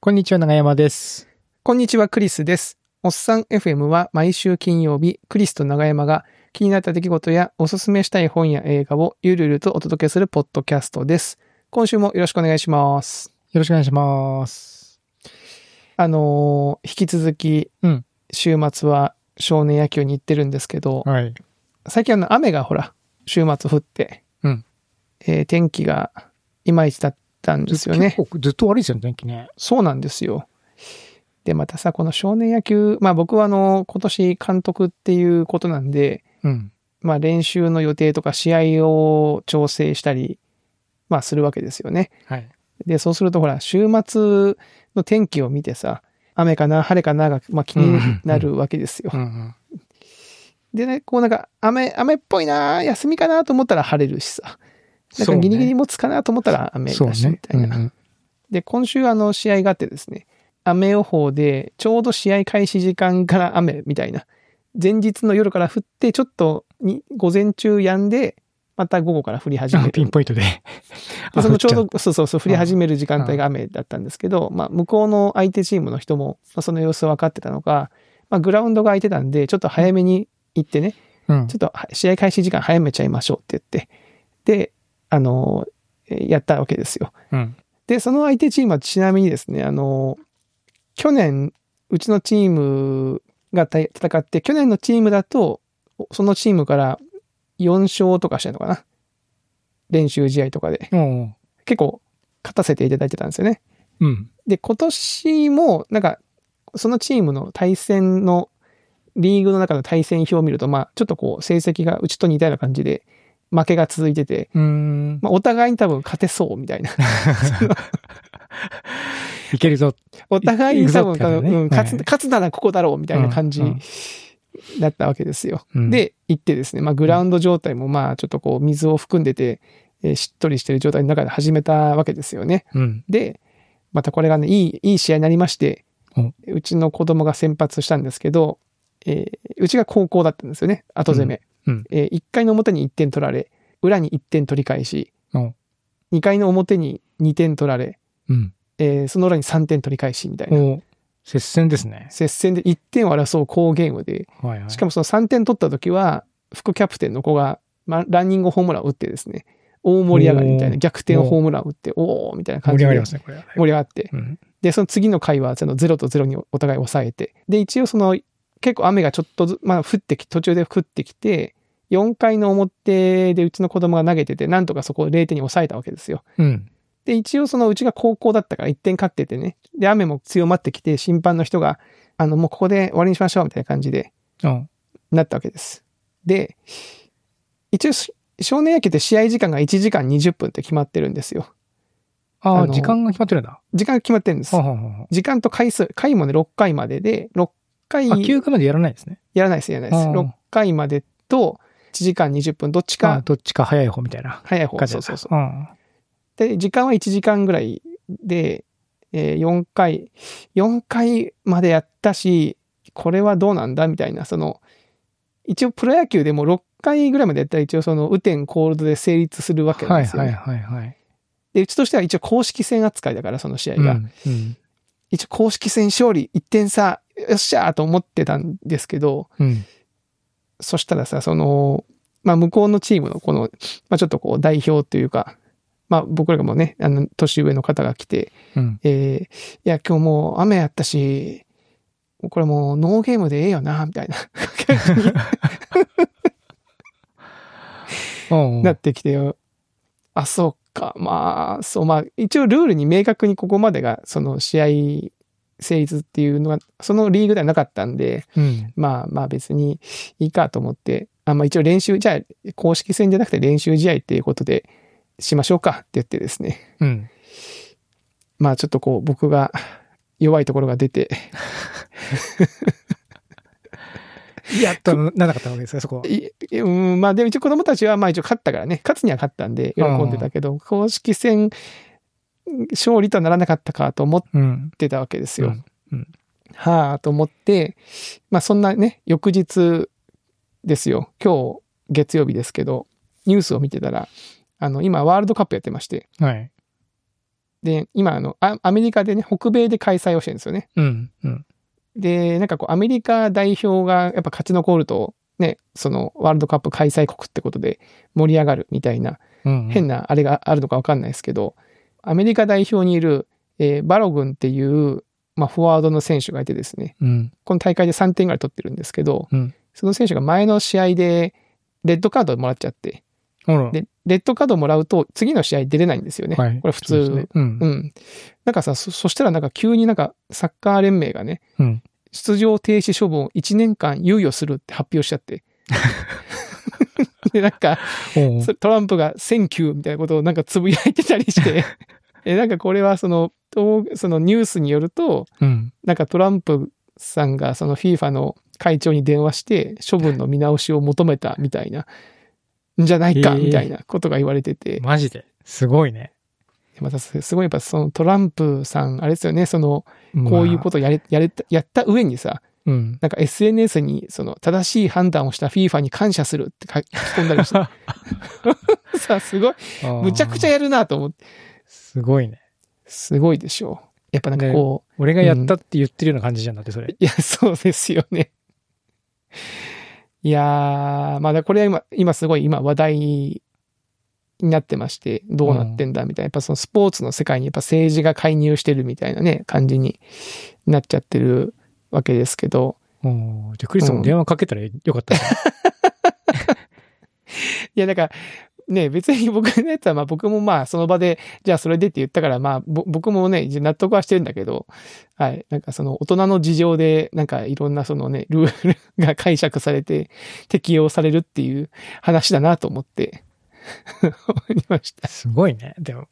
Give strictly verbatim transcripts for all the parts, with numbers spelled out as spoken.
こんにちは、長山です。 こんにちは、クリスです。おっさん エフエム は毎週金曜日、クリスと長山が気になった出来事やおすすめしたい本や映画をゆるゆるとお届けするポッドキャストです。今週もよろしくお願いします。 よろしくお願いします。 あのー、引き続き、 うん、 週末は少年野球に行ってるんですけど、 はい、 最近あの雨がほら、週末降って、 うんえー天気がいまいちだったんですよね。 結構ずっと悪いですよね、天気ね。 そうなんですよ。で、またさ、この少年野球、まあ僕はあの、今年監督っていうことなんで、 うん、 まあ練習の予定とか試合を調整したり、まあするわけですよね。 はい。 で、そうするとほら、週末の天気を見てさ、雨かな、晴れかなが、まあ気になるわけですよ。 うんうん、 でね、こうなんか、雨、雨っぽいな、休みかなと思ったら晴れるしさ。なんかギリギリ持つかなと思ったら雨だし、みたいな。 そうねうんうん、 で、今週あの試合があってですね、雨予報で、ちょうど試合開始時間から雨みたいな。前日の夜から降って、ちょっとに午前中止んで、また午後から降り始める。 ピンポイントで。 でそのちょうど、そうそうそう、降り始める時間帯が雨だったんですけど、まあ、向こうの相手チームの人も、まあ、その様子分かってたのか、まあ、グラウンドが空いてたんで、ちょっと早めに行ってね、 うん、 ちょっと試合開始時間早めちゃいましょうって言って、で、あの、やったわけですよ。 うん、 で、その相手チームはちなみにですね、あの、去年、うちのチームが戦って、去年のチームだと、そのチームからよん勝とかしたのかな。練習試合とかで。 お結構、勝たせていただいてたんですよね。 うん、 で、今年も、なんか、そのチームの対戦の、リーグの中の対戦表を見ると、まあ、ちょっとこう、成績がうちと似たような感じで、負けが続いてて、 うーんまあ、お互いに多分勝てそうみたいな。 いけるぞ。 お互いに多分、 ねうん、勝つ、 はい、 勝つならここだろうみたいな感じうんうんだったわけですよ。 うん、 で、行ってですね、まあ、グラウンド状態もまあ、ちょっとこう、水を含んでて、えーしっとりしてる状態の中で始めたわけですよね。 うん、 で、またこれがね、いい、いい試合になりまして、 うんうちの子供が先発したんですけど、えーうちが高校だったんですよね、後攻め。 うんうんえーいっかいの表にいってん取られ、裏にいってん取り返し、 おにかいの表ににてん取られ、 うんえーその裏にさんてん取り返しみたいな。 お接戦ですね。 接戦でいってんを争う好ゲームで、 はいはい、 しかもそのさんてん取った時は、副キャプテンの子が、まあ、ランニングホームランを打ってですね、大盛り上がりみたいな、逆転ホームランを打って、おーみたいな感じで。 盛り上がりますね、これ。 盛り上がって。 うん、 で、その次の回は、そのゼロとゼロにお互い抑えて。で、一応その、結構雨がちょっとず、まあ降ってき、途中で降ってきて、よんかいの表でうちの子供が投げてて、なんとかそこをれいてんに抑えたわけですよ。 うん、 で、一応そのうちが高校だったからいってん勝っててね。で、雨も強まってきて、審判の人が、あの、もうここで終わりにしましょうみたいな感じで、 うんなったわけです。で、一応、少年野球って試合時間がいちじかんにじゅっぷんって決まってるんですよ。 ああ、 あの時間が決まってるんだ。 時間が決まってるんですは。はは時間と回数、回もね、ろっかいまでで、ろっかい、 あ、きゅうかいまでやらないですね。 やらないです、やらないです。 あーろっかいまでと、いちじかんにじゅっぷん、どっちあ、 か、 どっちか早い方みたいな。 早い方。 感じだそうそうそう。 うんで、時間はいちじかんぐらいで、えー、よんかい、よんかいまでやったし、これはどうなんだみたいな、その、一応プロ野球でもろっかいぐらいまでやったら一応その、雨天コールドで成立するわけなんですよ、ね。 はいはいはいはい。 で、うちとしては一応公式戦扱いだから、その試合が。 うんうん一応公式戦勝利いってん差、よっしゃーと思ってたんですけど、 うんそしたらさ、その、まあ、向こうのチームのこの、まあ、ちょっとこう代表というか、まあ、僕らがもうね、あの、年上の方が来て、 うんえー、いや、今日もう雨やったし、これもうノーゲームでええよな、みたいな感じにおうなってきて、あ、そうか、まあ、そう、まあ、一応ルールに明確にここまでが、その試合成立っていうのが、そのリーグではなかったんで、 うんまあまあ別にいいかと思って、あまあ一応練習、じゃあ公式戦じゃなくて練習試合っていうことでしましょうかって言ってですね。 うんまあちょっとこう僕が弱いところが出て。 やっとならなかったわけですか、そこは。 いうん、まあでも一応子供たちはまあ一応勝ったからね、勝つには勝ったんで喜んでたけど、公式戦勝利とはならなかったかと思ってたわけですよ。 うんうん、 はあと思って、まあそんなね、翌日ですよ。今日月曜日ですけど、ニュースを見てたら、あの、今ワールドカップやってまして、 はい。 で、今あのア、アメリカでね、北米で開催をしてるんですよね。 うんうん。 で、なんかこう、アメリカ代表がやっぱ勝ち残ると、ね、そのワールドカップ開催国ってことで盛り上がるみたいな、 うんうん、 変なあれがあるのかわかんないですけど、アメリカ代表にいる、えーバログンっていう、まあ、フォワードの選手がいてですね、 うん、 この大会でさんてんぐらい取ってるんですけど、 うん、その選手が前の試合でレッドカードをもらっちゃって、で、レッドカードをもらうと次の試合出れないんですよね。はい、これ普通。ね、うん。うん。なんかさ、そ、そしたらなんか急になんかサッカー連盟がね、うん、出場停止処分をいちねんかん猶予するって発表しちゃって。で、なんか、トランプがセンキューみたいなことをなんかつぶやいてたりして、え、なんかこれはその、そのニュースによると、うん、なんかトランプさんがその FIFA の会長に電話して処分の見直しを求めたみたいな、んじゃないかみたいなことが言われてて。 マジですごいね。 またすごいやっぱそのトランプさん、あれですよね、その、こういうことをやれ、やれた、やった上にさ、うん、なんか エスエヌエス にその正しい判断をした FIFA に感謝するって書き込んだりして。さあ、すごい。むちゃくちゃやるなと思って。 すごいね。 すごいでしょう。やっぱなんかこう。 ね、俺がやったって言ってるような感じじゃんだって、それ。 いや、そうですよね。いやー、まだこれは今、今すごい今話題になってまして、どうなってんだみたいな。やっぱそのスポーツの世界にやっぱ政治が介入してるみたいなね、感じになっちゃってるわけですけど。 じゃあクリスも電話かけたらよかった、ね。 いや、だから、ね、別に僕のやつは、まあ僕もまあその場で、じゃあそれでって言ったから、まあ僕もね、納得はしてるんだけど、はい。なんかその大人の事情で、なんかいろんなそのね、ルールが解釈されて適用されるっていう話だなと思って思いました。 すごいね、でも。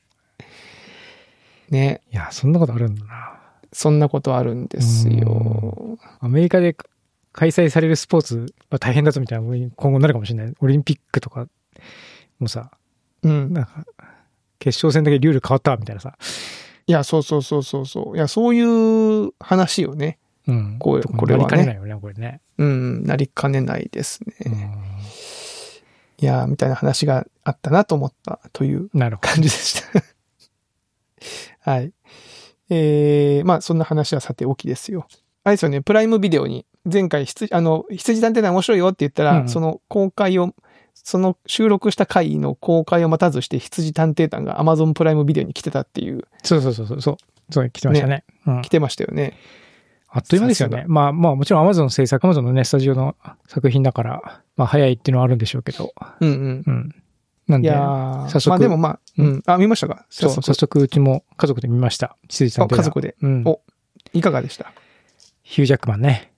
ね。 いや、そんなことあるんだな。 そんなことあるんですよ。 アメリカで開催されるスポーツは大変だぞみたいな今後なるかもしれない。オリンピックとか。もうさ、うん、なんか決勝戦だけルール変わったみたいなさ。 いや、そうそうそうそうそう。いや、そういう話よね。うん。こう、これはね。 なりかねないよね、これね。 うん、なりかねないですね。うん、いや、みたいな話があったなと思ったという感じでした。はい。えー、まあ、そんな話はさておきですよ。あれですよね、プライムビデオに前回、あの、羊探偵団面白いよって言ったら、うん、その公開を、その収録した回の公開を待たずして羊探偵団が Amazon プライムビデオに来てたっていう。 そうそうそうそう。そう、そう来てましたね。 ね、うん。来てましたよね。 あっという間ですよね。まあまあもちろん Amazon の制作、Amazon のね、スタジオの作品だから、まあ早いっていうのはあるんでしょうけど。 うんうん。うん。 なんで、 いや早速。まあでもまあ、うん。あ、見ましたか？ そう、早速うちも家族で見ました。羊探偵団。 家族で。うん。お、いかがでした？ ヒュージャックマンね。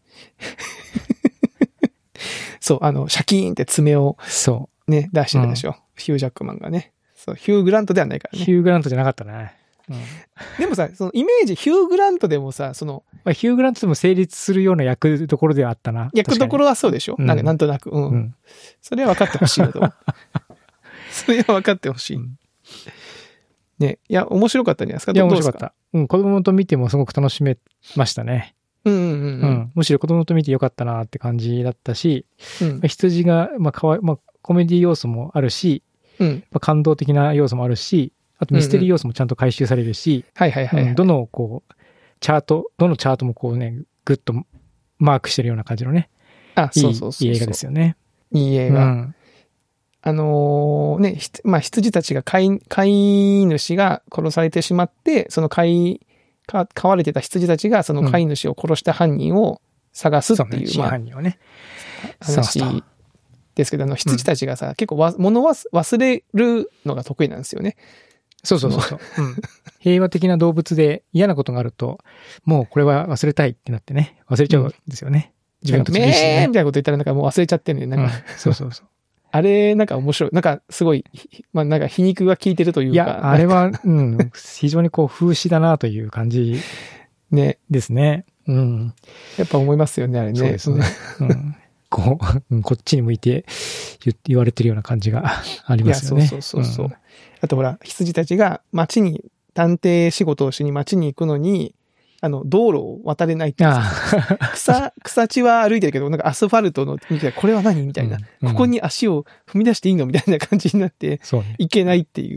そう、あの、シャキーンって爪を。 そう。 ね、出してたでしょ、うん。ヒュージャックマンがね。そう、ヒュー・グラントではないからね。 ヒュー・グラントじゃなかったね。うん、 でもさ、そのイメージ、ヒュー・グラントでもさ、その。 まあ、ヒュー・グラントでも成立するような役どころではあったな。 役どころはそうでしょ、うん、なんかなんとなく。うん。うん、それは分かってほしいなと。それは分かってほしい。うん、ね、いや、面白かったんじゃないですか。 いや、面白かった。うん、子供と見てもすごく楽しめましたね。 うんうんうんうんうん、 むしろ子供と見てよかったなって感じだったし、うんまあ、羊が、まあかわいまあ、コメディ要素もあるし、うんまあ、感動的な要素もあるし、あとミステリー要素もちゃんと回収されるし、 はいはいはい。 どのこう、チャート、どのチャートもこうね、ぐっとマークしてるような感じのね、 あ、そうそうそうそう。 いい映画ですよね。 いい映画。うん、あのー、ね、まあ、羊たちが飼い、飼い主が殺されてしまって、その飼い、か飼われてた羊たちがその飼い主を殺した犯人を探すっていう、うん、まあ、 犯人をね、 話ですけど、あの羊たちがさ、うん、結構わ物は忘れるのが得意なんですよね。 そうそうそうそう、うん。平和的な動物で嫌なことがあると、もうこれは忘れたいってなってね、忘れちゃうんですよね。 うん、自分と厳しいね。みたいなこと言ったらなんかもう忘れちゃってるね。なんか、 うん、そうそうそう。 あれ、なんか面白い。なんかすごい、まあなんか皮肉が効いてるというか。 いや、あれは、うん、非常にこう風刺だなという感じねですね。うん。 やっぱ思いますよね、あれね。 そうですね。うん、こう、こっちに向いて 言, 言われてるような感じがありますよね。 いや、そうそうそうそう、うん。あとほら、羊たちが街に、探偵仕事をしに街に行くのに、あの、道路を渡れないってああ草、草地は歩いてるけど、なんかアスファルトの、みたいな、これは何みたいな、うんうん。ここに足を踏み出していいのみたいな感じになって、いけないっていう、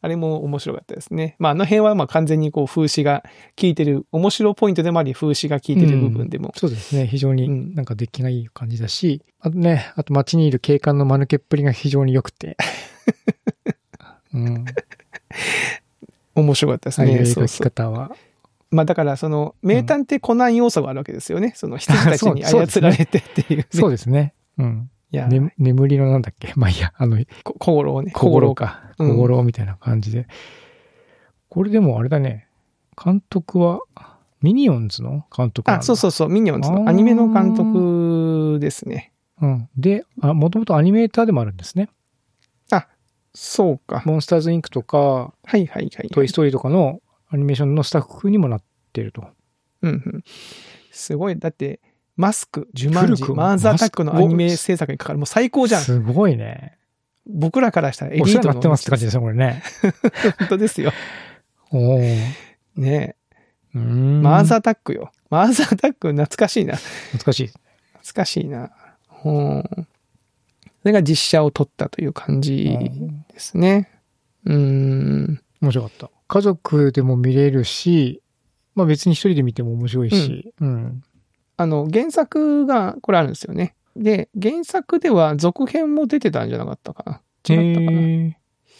あれも面白かったですね。まあ、あの辺はまあ完全にこう風刺が効いてる、面白ポイントでもあり、風刺が効いてる部分でも。 うん、そうですね。非常になんか出来がいい感じだし、うん、あとね、あと街にいる警官の間抜けっぷりが非常に良くて。うん、 面白かったですね。 描き方は。 そうそうまあだから、その、名探偵コナン要素があるわけですよね。うん、その羊たちに操られてっていう、ね。 そうですね。うん。いや、ね、眠りのなんだっけまあいいや、あの、 小五郎ね。 小五郎か。小五郎みたいな感じで。うん、これでもあれだね。監督は、ミニオンズの監督なんだ。 あ、そうそうそう、ミニオンズのアニメの監督ですね。 うん。で、あ、もともとアニメーターでもあるんですね。 あ、そうか。 モンスターズインクとか、 はいはいはい、はい。 トイストーリーとかのアニメーションのスタッフにもなっていると。 うんうん。すごい。だって、マスク、ジュマンジ、マーズアタックのアニメ制作にかかる。もう最高じゃん。 すごいね。 僕らからしたらエリートの。 お世話になってますって感じですよ、これね。 本当ですよ。 おー。 ねえ。 マーズアタックよ。マーズアタック懐かしいな。 懐かしい。 懐かしいな。うん。それが実写を撮ったという感じですね。うん。 面白かった。家族でも見れるし、まあ別に一人で見ても面白いし。うん。うん、 あの、原作がこれあるんですよね。で、原作では続編も出てたんじゃなかったかな。違ったかな。違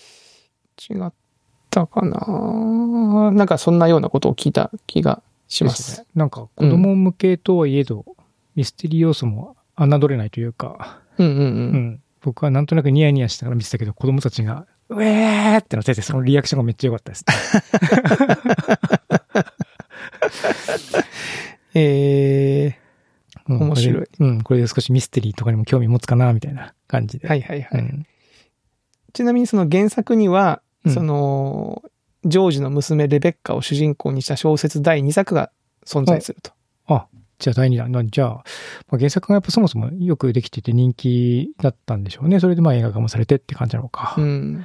ったかな。なんかそんなようなことを聞いた気がします。 ね、なんか子供向けとはいえど、うん、ミステリー要素も侮れないというか、 うんうんうん。うん、 僕はなんとなくニヤニヤしながら見てたけど、子供たちが、うえーってなってて、そのリアクションがめっちゃ良かったです。 えー、面白い。 うん、これで少しミステリーとかにも興味持つかな、みたいな感じで。 はいはいはい。うん、ちなみにその原作には、うん、その、ジョージの娘レベッカを主人公にした小説だいにさくが存在すると。 あ、じゃあだいにだん。じゃあ、まあ、原作がやっぱそもそもよくできてて人気だったんでしょうね。それでまあ映画化もされてって感じなのか。 うん。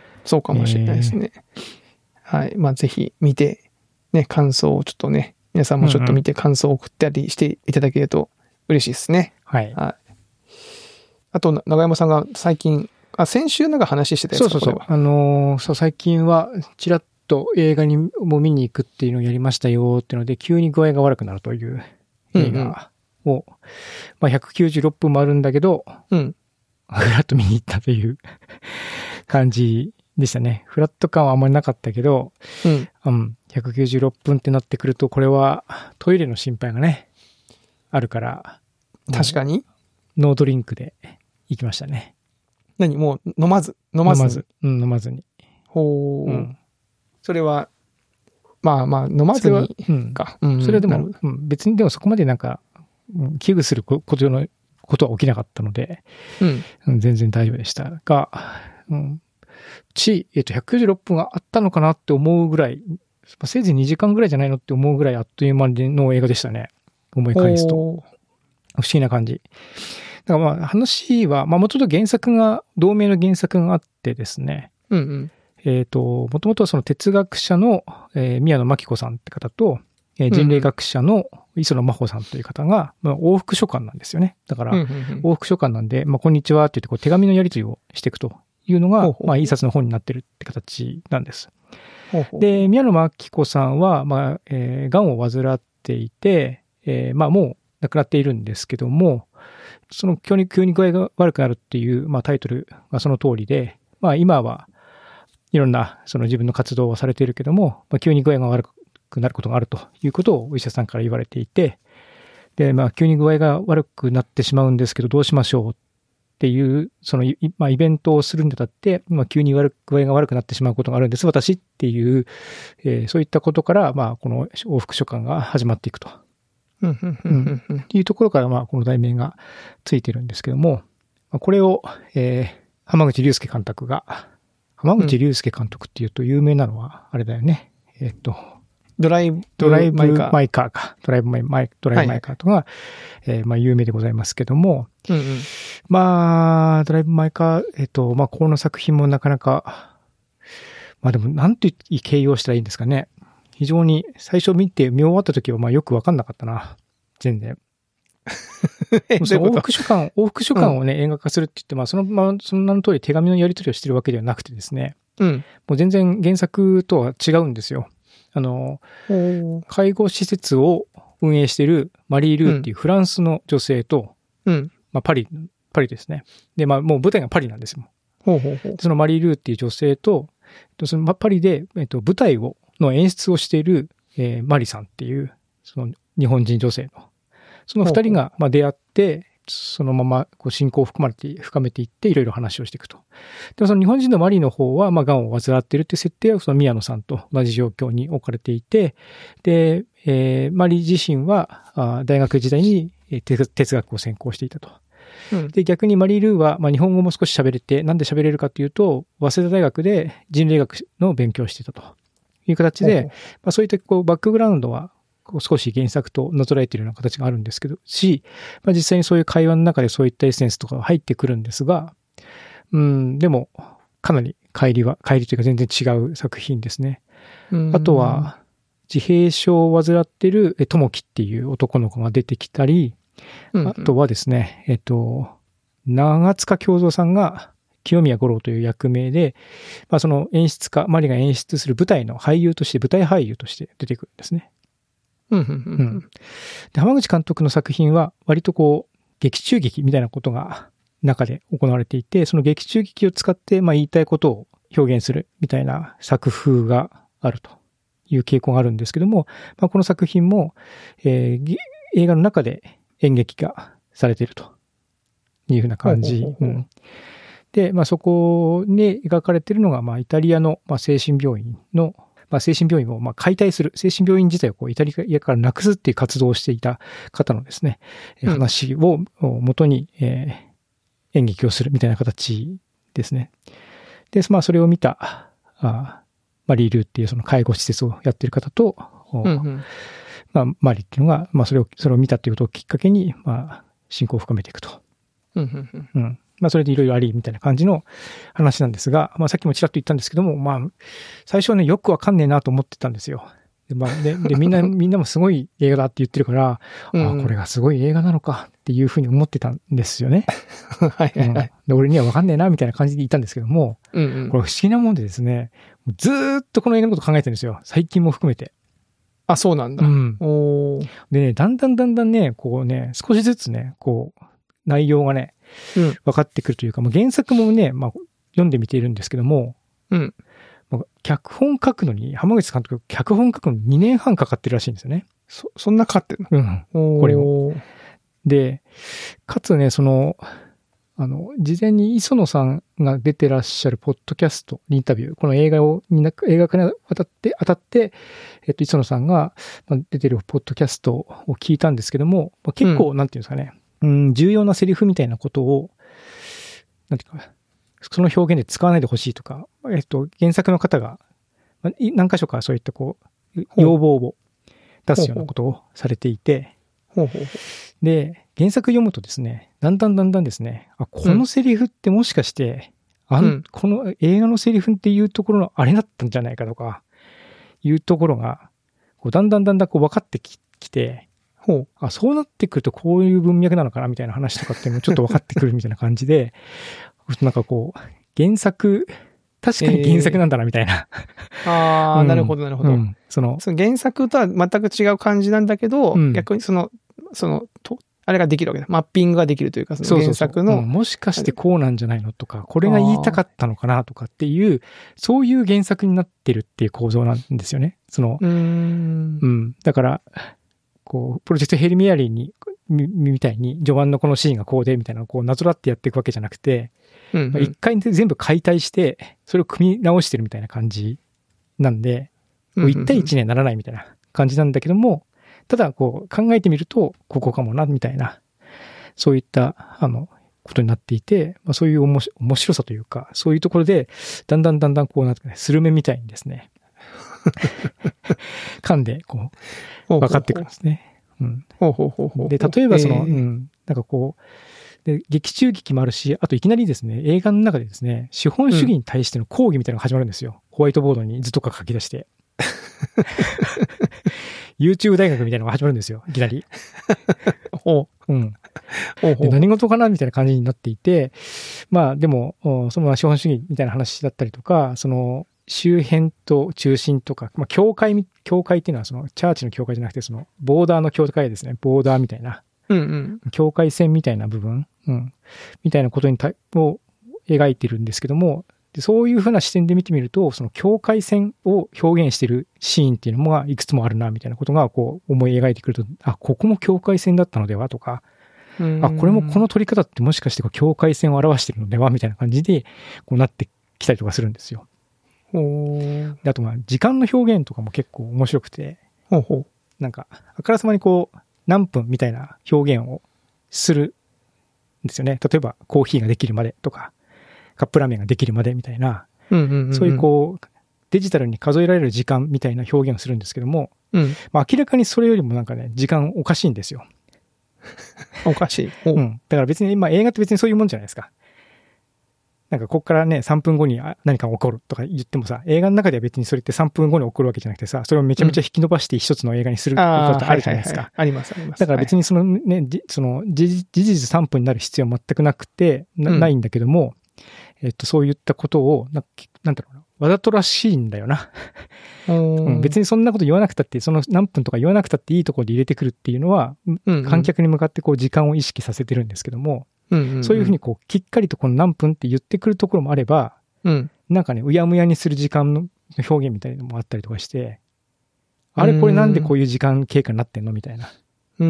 そうかもしれないですね。えー、はい。まあぜひ見て、ね、感想をちょっとね、皆さんもちょっと見て感想を送ったりしていただけると嬉しいですね。 はい。 はい。あと、長山さんが最近、あ、先週なんか話してたやつそうそうそう。あのー、そう、最近は、ちらっと映画にも見に行くっていうのをやりましたよっていうので、急に具合が悪くなるという映画を、うんうん、まあひゃくきゅうじゅうろっぷんもあるんだけど、 うん。 フラッと見に行ったという感じでしたね。フラット感はあんまりなかったけど、 うん。 うん。ひゃくきゅうじゅうろっぷんってなってくると、これはトイレの心配がね、あるから、 確かに。 ノードリンクで行きましたね。 何もう飲まず飲まず飲まず。うん、飲まずに。 ほう。うん、それは、まあまあ、飲まずにか。 うん。それはでも、うん、別にでもそこまでなんか、うん、危惧することの、ことは起きなかったので、 うん、 全然大丈夫でしたが、うん。ち、えっと、ひゃくきゅうじゅうろっぷんがあったのかなって思うぐらい、せいぜいにじかんぐらいじゃないのって思うぐらいあっという間の映画でしたね。思い返すと。不思議な感じ。だからまあ話は、まあもともと原作が、同名の原作があってですね。 うんうん。 えっと、もともとはその哲学者の、えー、宮野真紀子さんって方と、えー、人類学者の磯野真帆さんという方が、まあ、往復書簡なんですよね。だから、往復書簡なんで、まあこんにちはって言ってこう手紙のやり取りをしていくというのが、ほうほうまあ一冊の本になってるって形なんです。 ほうほうで、宮野真紀子さんは、まあ、えー、癌を患っていて、えー、まあもう亡くなっているんですけども、その急に、急に具合が悪くなるっていう、まあタイトルがその通りで、まあ今はいろんなその自分の活動をされているけども、まあ急に具合が悪くなることがあるということをお医者さんから言われていて、で、まあ急に具合が悪くなってしまうんですけどどうしましょうっていう、その、まあイベントをするにあたって、まあ急に具合が悪くなってしまうことがあるんです、私っていう、えー、そういったことから、まあこの往復書簡が始まっていくと。 うん、 っていうところから、まあ、この題名がついてるんですけども、これを、えー、浜口竜介監督が、浜口竜介監督っていうと有名なのは、あれだよね。うん、えっと、 ドライブ、 ドライブマイカー。マイカーか。ドライブマイ、マイドライブマイカーとかが、はい、えー、まあ、有名でございますけども、 うんうん、 まあ、ドライブマイカー、えっと、まあ、この作品もなかなか、まあでも、なんて形容したらいいんですかね。非常に最初見て見終わった時はまあよくわかんなかったな。全然。往復書簡、往復書簡をね、うん、映画化するって言って、まあその、まあその名の通り手紙のやり取りをしてるわけではなくてですね。 うん。 もう全然原作とは違うんですよ。あの、介護施設を運営しているマリー・ルーっていうフランスの女性と、 うん。 まあ、パリ、パリですね。で、まあ、もう舞台がパリなんですよ。 ほうほうほう。 そのマリー・ルーっていう女性と、そのパリで、えっと、舞台を、の演出をしている、えー、マリさんっていう、その日本人女性の、その二人が、まあ、出会って、そのままこう信仰を含まれて、深めていって、いろいろ話をしていくと。でもその日本人のマリの方は、まあ、癌を患っているっていう設定は、その宮野さんと同じ状況に置かれていて、で、えー、マリ自身は、あ大学時代に哲学を専攻していたと。 うん、 で、逆にマリー・ルーは、まあ、日本語も少し喋れて、なんで喋れるかっていうと、早稲田大学で人類学の勉強をしていたという形で、まあ、そういったこうバックグラウンドは、少し原作となぞらえているような形があるんですけど、し、まあ、実際にそういう会話の中でそういったエッセンスとかが入ってくるんですが、うん、でも、かなり乖離は、乖離というか全然違う作品ですね。あとは、自閉症を患っているともきっていう男の子が出てきたり、うんうん、あとはですね、えっと、長塚京三さんが清宮五郎という役名で、まあその演出家、マリが演出する舞台の俳優として、舞台俳優として出てくるんですね。 うんうんうんうん、 で浜口監督の作品は割とこう、劇中劇みたいなことが中で行われていて、その劇中劇を使ってまあ言いたいことを表現するみたいな作風があるという傾向があるんですけども、まあ、この作品も、えー、映画の中で演劇がされているというふうな感じ。うん、で、まあ、そこに描かれているのが、まあ、イタリアの、まあ、精神病院の、まあ、精神病院をまあ解体する、精神病院自体をこうイタリアからなくすっていう活動をしていた方のですね、うん、話を元に、えー、演劇をするみたいな形ですね。で、まあ、それを見た、あマリー・ルーっていうその介護施設をやっている方と、うんうん、まあ、マリっていうのが、まあ、それを、それを見たっていうことをきっかけに、まあ、信仰を深めていくと。 うんうんうんうん、まあ、それでいろいろあり、みたいな感じの話なんですが、まあ、さっきもちらっと言ったんですけども、まあ、最初はね、よくわかんねえなと思ってたんですよ。で、まあ、で、でみんな、みんなもすごい映画だって言ってるから、うん、あ、これがすごい映画なのかっていうふうに思ってたんですよね。 はいはいはい、うん。 で、俺にはわかんねえな、みたいな感じで言ったんですけども、 うんうん、 これ不思議なもんでですね、ずーっとこの映画のこと考えてるんですよ。最近も含めて。 あ、そうなんだ。 うん。おでね、だんだんだんだんね、こうね、少しずつね、こう、内容がね、うん、分かってくるというか、もう原作もね、まあ、読んでみているんですけども、 うん。 まあ、脚本書くのに、浜口監督、脚本書くのににねんはんかかってるらしいんですよね。 そ、そんなかかってるの？うん。これを。で、かつね、その、あの、事前に磯野さんが出てらっしゃるポッドキャスト、インタビュー、この映画を、映画化に当たって、当たって、えっと、磯野さんが出てるポッドキャストを聞いたんですけども、結構、うん、なんていうんですかね、うん、重要なセリフみたいなことを、なんていうか、その表現で使わないでほしいとか、えっと、原作の方が、何箇所かそういったこう、要望を出すようなことをされていて、 ほうほうほうで、原作読むとですね、だんだんだんだんですね、あ、このセリフってもしかして、うん、あんこの映画のセリフっていうところのあれだったんじゃないかとか、いうところが、こうだんだんだんだんこう分かってきて、ほう、あ、そうなってくるとこういう文脈なのかなみたいな話とかっていうのもちょっと分かってくるみたいな感じで、なんかこう、原作、確かに原作なんだなみたいな。 えー、ああ、うん、なるほどなるほど、うん。 その、 その原作とは全く違う感じなんだけど、うん、逆にその、その、と、あれができるわけだ。マッピングができるというか、その原作の。 そうそうそう、うん。もしかしてこうなんじゃないのとか、これが言いたかったのかなとかっていう、そういう原作になってるっていう構造なんですよね。その、 うーん、 うん。だから、こう、プロジェクトヘルミアリーに、み、みたいに、序盤のこのシーンがこうで、みたいなのをこう、なぞらってやっていくわけじゃなくて、うんうん、まあ、一回で全部解体して、それを組み直してるみたいな感じなんで、いち対いちにはならないみたいな感じなんだけども、ただこう考えてみると、ここかもな、みたいな、そういった、あの、ことになっていて、まあ、そういうおもし面白さというか、そういうところで、だんだんだんだんこうなんていうかね、スルメみたいにですね、噛んで、こう、分かってくるんですね。うん。 ほうほうほうほう。 で、例えばその、うん、なんかこう、で、劇中劇もあるし、あといきなりですね、映画の中でですね、資本主義に対しての抗議みたいなのが始まるんですよ。うん、ホワイトボードに図とか書き出して。YouTube 大学みたいなのが始まるんですよ、いきなり。 ほう。 うん。 ほうほうで何事かなみたいな感じになっていて、まあでも、その資本主義みたいな話だったりとか、その周辺と中心とか、まあ境界、境界っていうのはそのチャーチの境界じゃなくて、そのボーダーの境界ですね。ボーダーみたいな。 うんうん。 境界線みたいな部分、うん。みたいなことにたを描いてるんですけども、でそういうふうな視点で見てみると、その境界線を表現しているシーンっていうのがいくつもあるな、みたいなことがこう思い描いてくると、あ、ここも境界線だったのではとか、あ、これもこの撮り方ってもしかしてこう境界線を表しているのではみたいな感じで、こうなってきたりとかするんですよ。 ほう。 であとまあ、時間の表現とかも結構面白くて、 ほうほう。 なんか、あからさまにこう、何分みたいな表現をするんですよね。例えば、コーヒーができるまでとか、カップラーメンができるまでみたいな、 うんうんうんうん、 そういうこう、デジタルに数えられる時間みたいな表現をするんですけども、 うん、 まあ、明らかにそれよりもなんかね、時間おかしいんですよ。 おかしい。 うん。だから別に、まあ映画って別にそういうもんじゃないですか。なんかここからね、さんぷんごに何かが起こるとか言ってもさ、映画の中では別にそれってさんぷんごに起こるわけじゃなくてさ、それをめちゃめちゃ引き伸ばして一つの映画にするってことってあるじゃないですか。 あります、あります。 だから別にそのね、じその事実さんぷんになる必要は全くなくてな、ないんだけども、えっと、そういったことを、ななんだろうな、わざとらしいんだよな。うん、別にそんなこと言わなくたって、その何分とか言わなくたっていいところで入れてくるっていうのは、うんうん、観客に向かってこう時間を意識させてるんですけども、うんうんうん、そういうふうにこう、きっかりとこの何分って言ってくるところもあれば、うん、なんかね、うやむやにする時間の表現みたいなのもあったりとかして、あれこれなんでこういう時間経過になってんのみたいな。うん、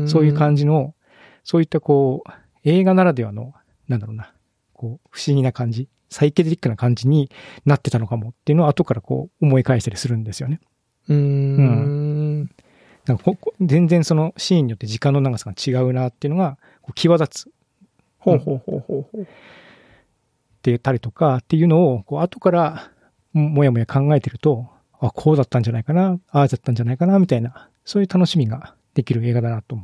そういう感じの、そういったこう、映画ならではの、なんだろうな、こう、不思議な感じ、サイケデリックな感じになってたのかもっていうのを後からこう思い返したりするんですよね。うーん。うん、なんか全然そのシーンによって時間の長さが違うなっていうのがこう際立つ。 ほうほうほうほうほう。 って言ったりとかっていうのをこう後からもやもや考えてると、あ、こうだったんじゃないかな、ああだったんじゃないかなみたいな、そういう楽しみができる映画だなと思って。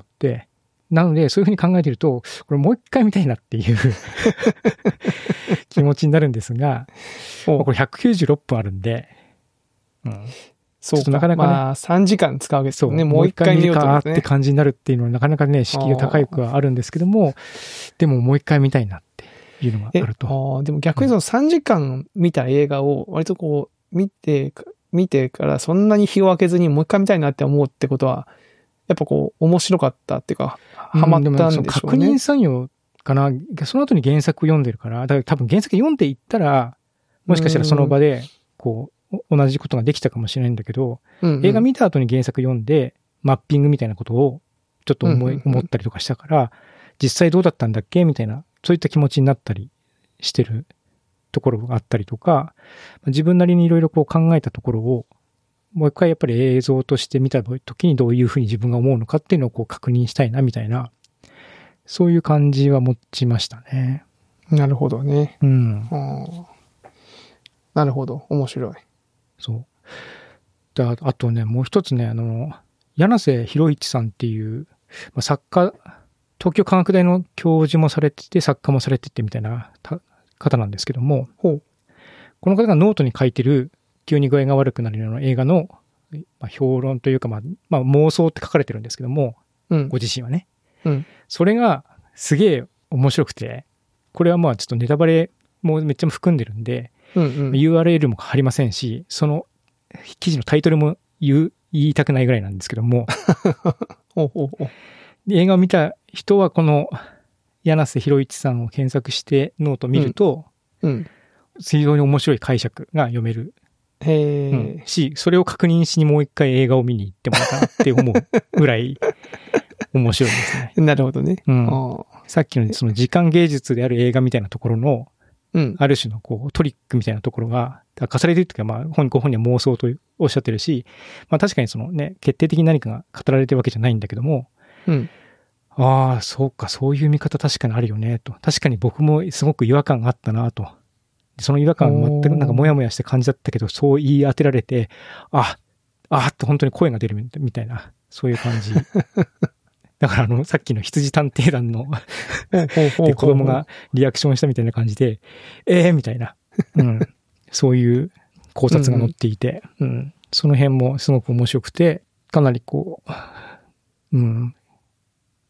なので、そういうふうに考えてると、これもう一回見たいなっていう気持ちになるんですが、これひゃくきゅうじゅうろっぷんあるんで、うん、 そうか、なかなかね、まあさんじかん使うわけですよね。もう一回見ようと思って、ね、 って感じになるっていうのはなかなかね、敷居が高くはあるんですけども、でももう一回見たいなっていうのがあると。 あでも逆にそのさんじかん見た映画を割とこう見て、見てからそんなに日を空けずにもう一回見たいなって思うってことは、やっぱこう、面白かったっていうか、ハマったんでしょうね。うん、でも確認作業かな。その後に原作読んでるから、だから多分原作読んでいったら、もしかしたらその場で、こう、同じことができたかもしれないんだけど、うんうん、映画見た後に原作読んで、マッピングみたいなことをちょっと思い、うんうんうん、思ったりとかしたから、実際どうだったんだっけみたいな、そういった気持ちになったりしてるところがあったりとか、自分なりにいろいろこう考えたところを、もう一回やっぱり映像として見た時にどういうふうに自分が思うのかっていうのをこう確認したいなみたいな、そういう感じは持ちましたね。 なるほどね。 うん。 なるほど。面白い。 そう。で、あとね、もう一つね、あの、柳瀬博一さんっていう、まあ、作家、東京科学大の教授もされてて、作家もされててみたいな方なんですけども、 ほう。 この方がノートに書いてる急に具合が悪くなるような映画の、まあ、評論というか、まあ、まあ、妄想って書かれてるんですけども、うん、ご自身はね。 うん。 それがすげえ面白くて、これはまあちょっとネタバレもめっちゃ含んでるんで、うんうん、ユーアールエル も貼りませんし、その記事のタイトルも言う、言いたくないぐらいなんですけども、 おうおうおう映画を見た人はこの柳瀬博一さんを検索してノートを見ると、うんうん、非常に面白い解釈が読める。 へー、 うん、し、それを確認しにもう一回映画を見に行ってもらったなって思うぐらい面白いですね。 なるほどね。 うん、さっきのその時間芸術である映画みたいなところの、うん、ある種のこうトリックみたいなところが、重ねてるというか、まあ本ご本人は妄想とおっしゃってるし、まあ確かにそのね、決定的に何かが語られてるわけじゃないんだけども、うん、ああ、そうか、そういう見方確かにあるよね、と。確かに僕もすごく違和感があったな、と。その違和感は全くなんかモヤモヤして感じだったけど、そう言い当てられて、あ、あって本当に声が出るみたいな、そういう感じ。だからあの、さっきの羊探偵団ので子供がリアクションしたみたいな感じで、えーみたいな、うん、そういう考察が載っていて、うんうん、その辺もすごく面白くて、かなりこう、うん、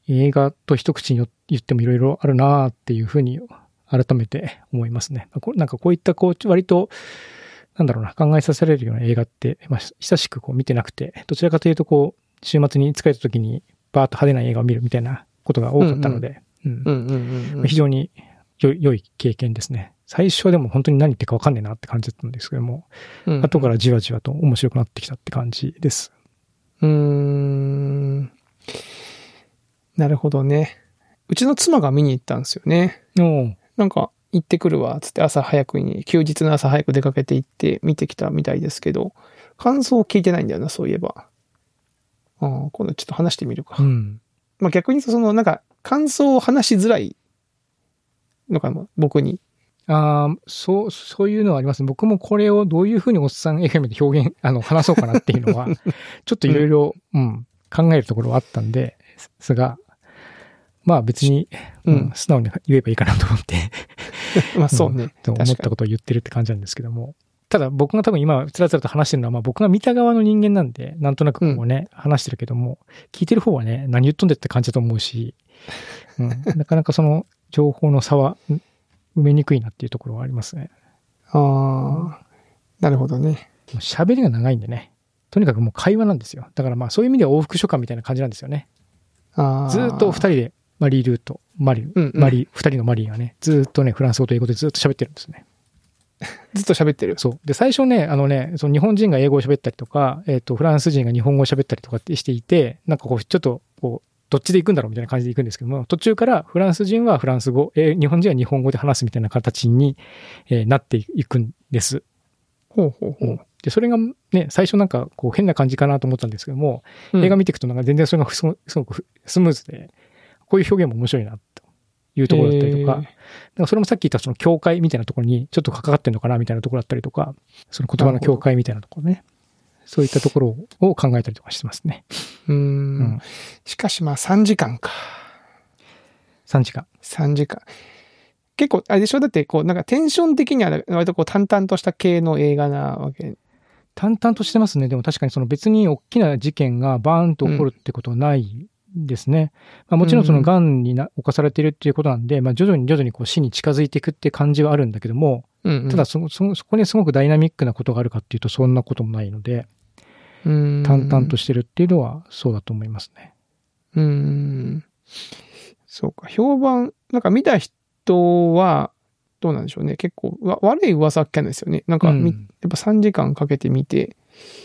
映画と一口に言ってもいろいろあるなっていうふうに改めて思いますね。なんかこういったこう割となんだろうな考えさせられるような映画って、まあ、久しくこう見てなくて、どちらかというとこう週末に疲れた時にバーッと派手な映画を見るみたいなことが多かったので、非常に良い、良い経験ですね。最初はでも本当に何言ってるか分かんねえなって感じだったんですけども、うんうん、後からじわじわと面白くなってきたって感じです。 うーん。なるほどね。うちの妻が見に行ったんですよね。 おなんか行ってくるわつって朝早くに休日の朝早く出かけて行って見てきたみたいですけど、感想を聞いてないんだよな、そういえば。あ、今度ちょっと話してみるか。 うん、 まあ逆にそのなんか感想を話しづらいのかな、僕に。 ああ、そう、そういうのはあります。僕もこれをどういうふうにおっさん エフエム で表現、あの、話そうかなっていうのは、ちょっといろいろ、うん、考えるところはあったんですが、まあ別に、うん、素直に言えばいいかなと思って。 まあそうね。 うん、と思ったことを言ってるって感じなんですけども。ただ僕が多分今、つらつらと話してるのは、まあ僕が見た側の人間なんで、なんとなくこうね、うん、話してるけども、聞いてる方はね、何言っとんでって感じだと思うし、うん、なかなかその情報の差は、埋めにくいなっていうところはありますね。 ああ、なるほどね。 喋りが長いんでね。とにかくもう会話なんですよ。だからまあそういう意味では往復書簡みたいな感じなんですよね。 あずっと二人で、マリー・ルーとマリー、うんうん、マリー、二人のマリーがね、ずっとね、フランス語と英語でずっと喋ってるんですね。 ずっと喋ってる。 そう。で、最初ね、あのね、その日本人が英語を喋ったりとか、えっと、フランス人が日本語を喋ったりとかってしていて、なんかこう、ちょっと、こう、どっちで行くんだろうみたいな感じで行くんですけども、途中からフランス人はフランス語、えー、日本人は日本語で話すみたいな形に、えー、なっていくんです。 ほうほうほう。 で、それがね、最初なんかこう変な感じかなと思ったんですけども、うん、映画見ていくとなんか全然それがすごくスムーズで、こういう表現も面白いなというところだったりとか、なんかそれもさっき言ったその境界みたいなところにちょっと関わってんのかなみたいなところだったりとか、その言葉の境界みたいなところね。そういったところを考えたりとかしてますね。 うーん。うん、しかしまあさんじかんか。 さんじかん。 さんじかん。結構、あれでしょだってこう、なんかテンション的には割とこう淡々とした系の映画なわけ。 淡々としてますね。でも確かにその別に大きな事件がバーンと起こるってことはないですね。うん、まあ、もちろんその癌にな侵されているっていうことなんで、まあ徐々に徐々にこう死に近づいていくって感じはあるんだけども、うんうん、ただそ、そ、そこにすごくダイナミックなことがあるかっていうとそんなこともないので、淡々としてるっていうのはそうだと思いますね。 うーん。そうか。評判、なんか見た人は、どうなんでしょうね。結構、わ悪い噂っけなんですよね。なんか、うん、やっぱさんじかんかけて見て、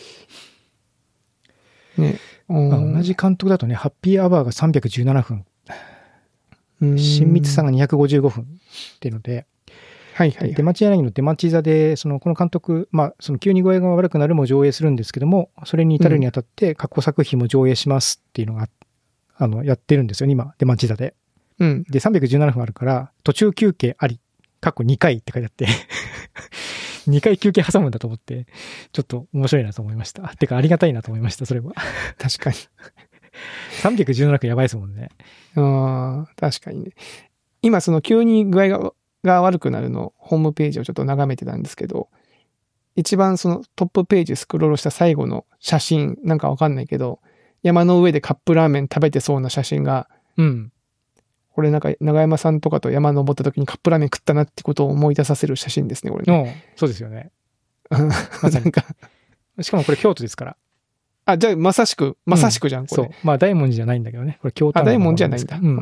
ね。 まあ、同じ監督だとね、ハッピーアワーがさんびゃくじゅうななふん。親密さがにひゃくごじゅうごふんっていうので、 はいはい、はい。 出町柳の出町座で、その、この監督、まあ、その急に具合が悪くなるも上映するんですけども、それに至るにあたって過去作品も上映しますっていうのが、あの、やってるんですよね、今、出町座で。 うん。 で、さんびゃくじゅうななふんあるから、途中休憩あり、過去にかいって書いてあって、にかい休憩挟むんだと思って、ちょっと面白いなと思いました。てか、ありがたいなと思いました、それは。 確かに。 さんびゃくじゅうななふんやばいですもんね。 ああ、確かにね。今、その急に具合が、が悪くなるのホームページをちょっと眺めてたんですけど、一番そのトップページスクロールした最後の写真なんかわかんないけど、山の上でカップラーメン食べてそうな写真が、 うん。 これなんか長山さんとかと山登った時にカップラーメン食ったなってことを思い出させる写真ですね、これね。 そうですよね。 まさにか。 しかもこれ京都ですから。 あ、じゃあまさしく、まさしくじゃん、うん、これ。 そう。まあ大文字じゃないんだけどね。これ京都あ、大文字じゃないんだ。 うん、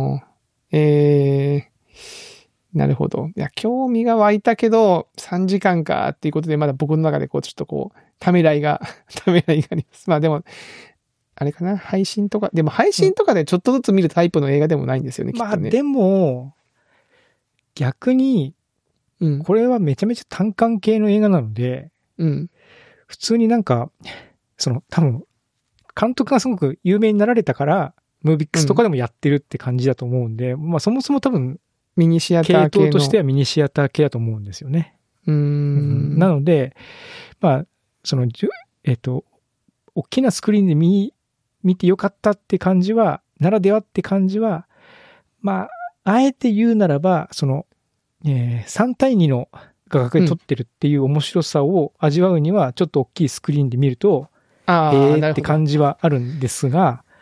あえー。なるほど。いや、興味が湧いたけど、さんじかんかっていうことで、まだ僕の中でこう、ちょっとこう、ためらいが、ためらいがあります。まあでも、あれかな、配信とか、でも配信とかでちょっとずつ見るタイプの映画でもないんですよね、 うん、 きっとね。 まあでも、逆に、これはめちゃめちゃ単館系の映画なので、 うん、 普通になんか、その、多分、監督がすごく有名になられたから、ムービックスとかでもやってるって感じだと思うんで、うん、まあそもそも多分、 ミニシアター系の。 系統としてはミニシアター系だと思うんですよね。 うーん。 なので、まあ、その、えっと、大きなスクリーンで見、見てよかったって感じは、ならではって感じは、まあ、あえて言うならば、その、えー、さん対にの画角で撮ってるっていう面白さを味わうには、ちょっと大きいスクリーンで見ると、 あえーって感じはあるんですが、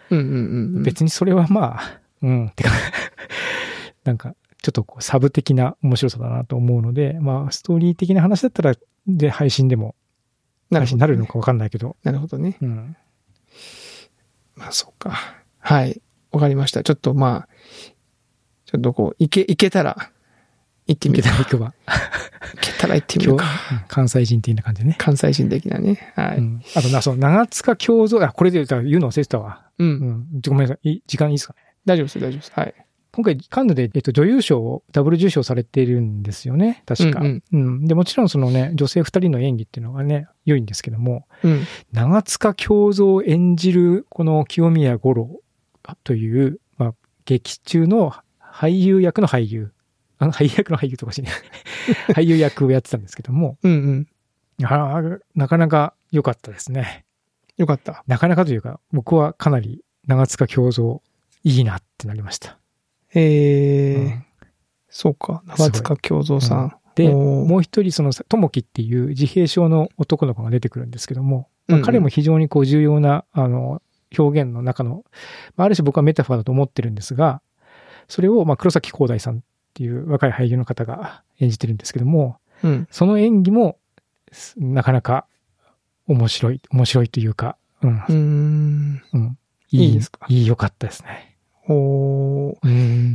うんうんうんうん。 別にそれはまあ、うん、てか、なんか、ちょっとこうサブ的な面白さだなと思うので、まあ、ストーリー的な話だったら、で、配信でも、配信になるのかわかんないけど。 なるほどね。 うん。 まあ、そうか。はい。わかりました。ちょっとまあ、ちょっとこう、行け、行けたら、行ってみるか。 行けたら行くわ。 行けたら行ってみるか。 関西人的な感じでね。 関西人的なね。はい。うん、 あとな、その、長塚京三、あ、これで言うの忘れてたわ。 うん。 うん。ごめんなさい。時間いいですかね。 大丈夫です、大丈夫です。はい。 今回、カンヌで、えっと、女優賞をダブル受賞されているんですよね。確か。うん、うん、うん。で、もちろんそのね、女性二人の演技っていうのがね、良いんですけども、 うん、 長塚京三を演じる、この清宮五郎という、まあ、劇中の俳優役の俳優。あの、俳優役の俳優とかしね。俳優役をやってたんですけども、 うんうん。 あなかなか良かったですね。 良かった。 なかなかというか、僕はかなり長塚京三いいなってなりました。 へえ、うん、そうか。長塚京三さん。うん、 で、もう一人、その、ともきっていう自閉症の男の子が出てくるんですけども、まあ、彼も非常にこう重要な、あの、表現の中の、まあ、ある種僕はメタファーだと思ってるんですが、それを、まあ、黒崎光大さんっていう若い俳優の方が演じてるんですけども、 うん、 その演技も、なかなか面白い、面白いというか、うん。 うーんうん。 いい、いいですか？ いい、良かったですね。 おー。 うん。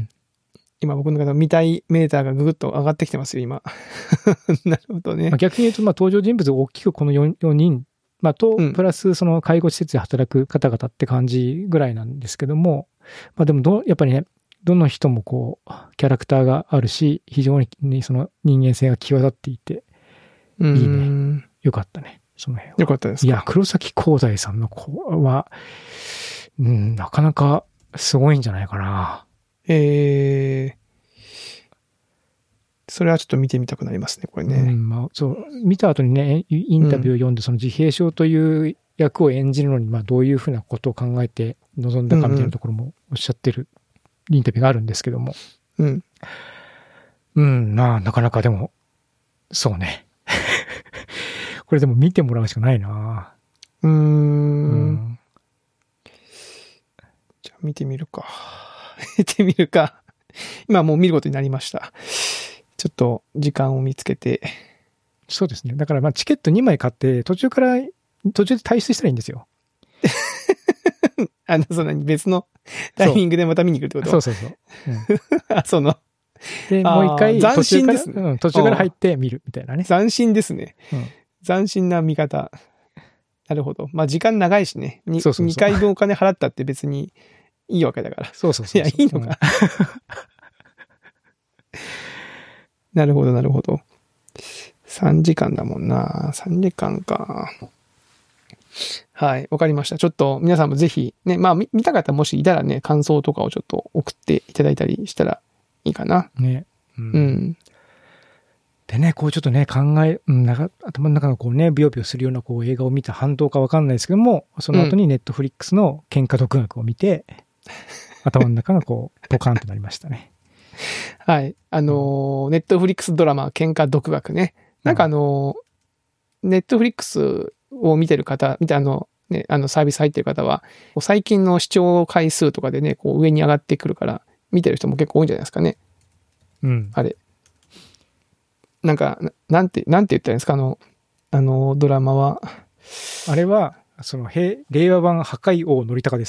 今僕の中の見たいメーターがぐぐっと上がってきてますよ、今。なるほどね。 まあ、逆に言うと、まあ、登場人物が大きくこの 4, 4人、まあ、と、プラスその介護施設で働く方々って感じぐらいなんですけども、まあでもど、やっぱりね、どの人もこう、キャラクターがあるし、非常にその人間性が際立っていて、いいね。よかったね、その辺は。 よかったですか。 いや、黒崎光大さんの子は、うん、なかなかすごいんじゃないかな。 えー、それはちょっと見てみたくなりますね、これね。 うん、まあ、そう、見た後にね、インタビューを読んで、その自閉症という役を演じるのに、まあ、どういうふうなことを考えて臨んだかみたいなところもおっしゃってるインタビューがあるんですけども。 うん。 うん、なあ、なかなかでも、そうね。これでも見てもらうしかないな。 うーん。うん、じゃあ見てみるか。見てみるか。今もう見ることになりました。ちょっと時間を見つけて。 そうですね。だからまあチケットにまい買って、途中から、途中で退出したらいいんですよ。 あの、そんなに別のタイミングでまた見に来るってこと？ そうそうそう。 うん、あ、その。 で、もう一回、 斬新ですね。 うん、途中から入って見るみたいなね。 斬新ですね。 うん、 斬新な見方。なるほど。まあ時間長いしね。に、 そうそうそうにかいぶんお金払ったって別にいいわけだから。 そうそうそうそう。 いや、いいのか。うん、なるほど、なるほど。さんじかんだもんな。さんじかんか。はい、わかりました。ちょっと皆さんもぜひ、ね、まあ見た方もしいたらね、感想とかをちょっと送っていただいたりしたらいいかな。 ね。 うん。うん、 でね、こうちょっとね、考え、うん、なんか頭の中がこうね、ビヨビヨするようなこう映画を見た反動かわかんないですけども、その後にネットフリックスの喧嘩独学を見て、うん、頭の中がこう、ポカンとなりましたね。 はい。あの、ネットフリックスドラマ、喧嘩独学ね。なんかあの、ネットフリックスを見てる方、見てあの、ね、あのサービス入ってる方は、最近の視聴回数とかでね、こう上に上がってくるから、見てる人も結構多いんじゃないですかね。 うん。 あれ。なんか、なんて、なんて言ったらいいんですか、あの、あの、ドラマは。 あれは、その、令和版破壊王のりたかです。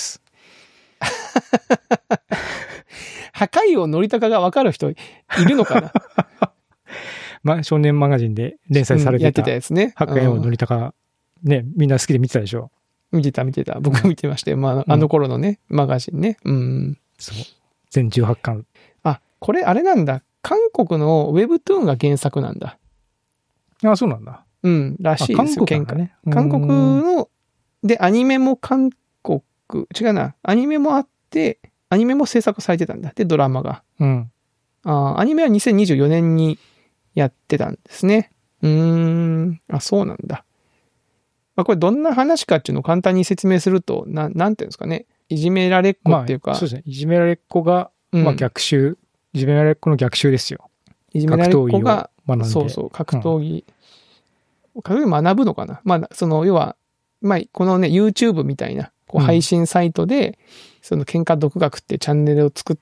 破壊王のりたかが分かる人いるのかなまあ、少年マガジンで連載されてた、うん、 やってたやつね。 破壊王のりたか、ね、みんな好きで見てたでしょ。 見てた、見てた。僕見てましたよ。まあ、あの頃のね、うん、マガジンね。うん。 そう。全じゅうはちかん。 あ、これあれなんだ。韓国のウェブトゥーンが原作なんだ。 あ、そうなんだ。 うん、らしいですよ、 韓国ね。 韓国の、で、アニメも韓国、違うな、アニメもあって、アニメも制作されてたんだ。で、ドラマが。 うん。 あ、アニメはにせんにじゅうよねんにやってたんですね。うーん、あ、そうなんだ。まあ、これどんな話かっていうのを簡単に説明すると、な、なんていうんですかね。いじめられっ子っていうか。 まあ、そうですね。いじめられっ子が、まあ逆襲、うん、いじめられっ子の逆襲ですよ。 いじめられっ子が、 学んでそうそう、格闘技、うん、格闘技学ぶのかな。まあ、その、要は、まあ、このね、YouTube みたいな、 こう配信サイトで、その喧嘩独学ってチャンネルを作って、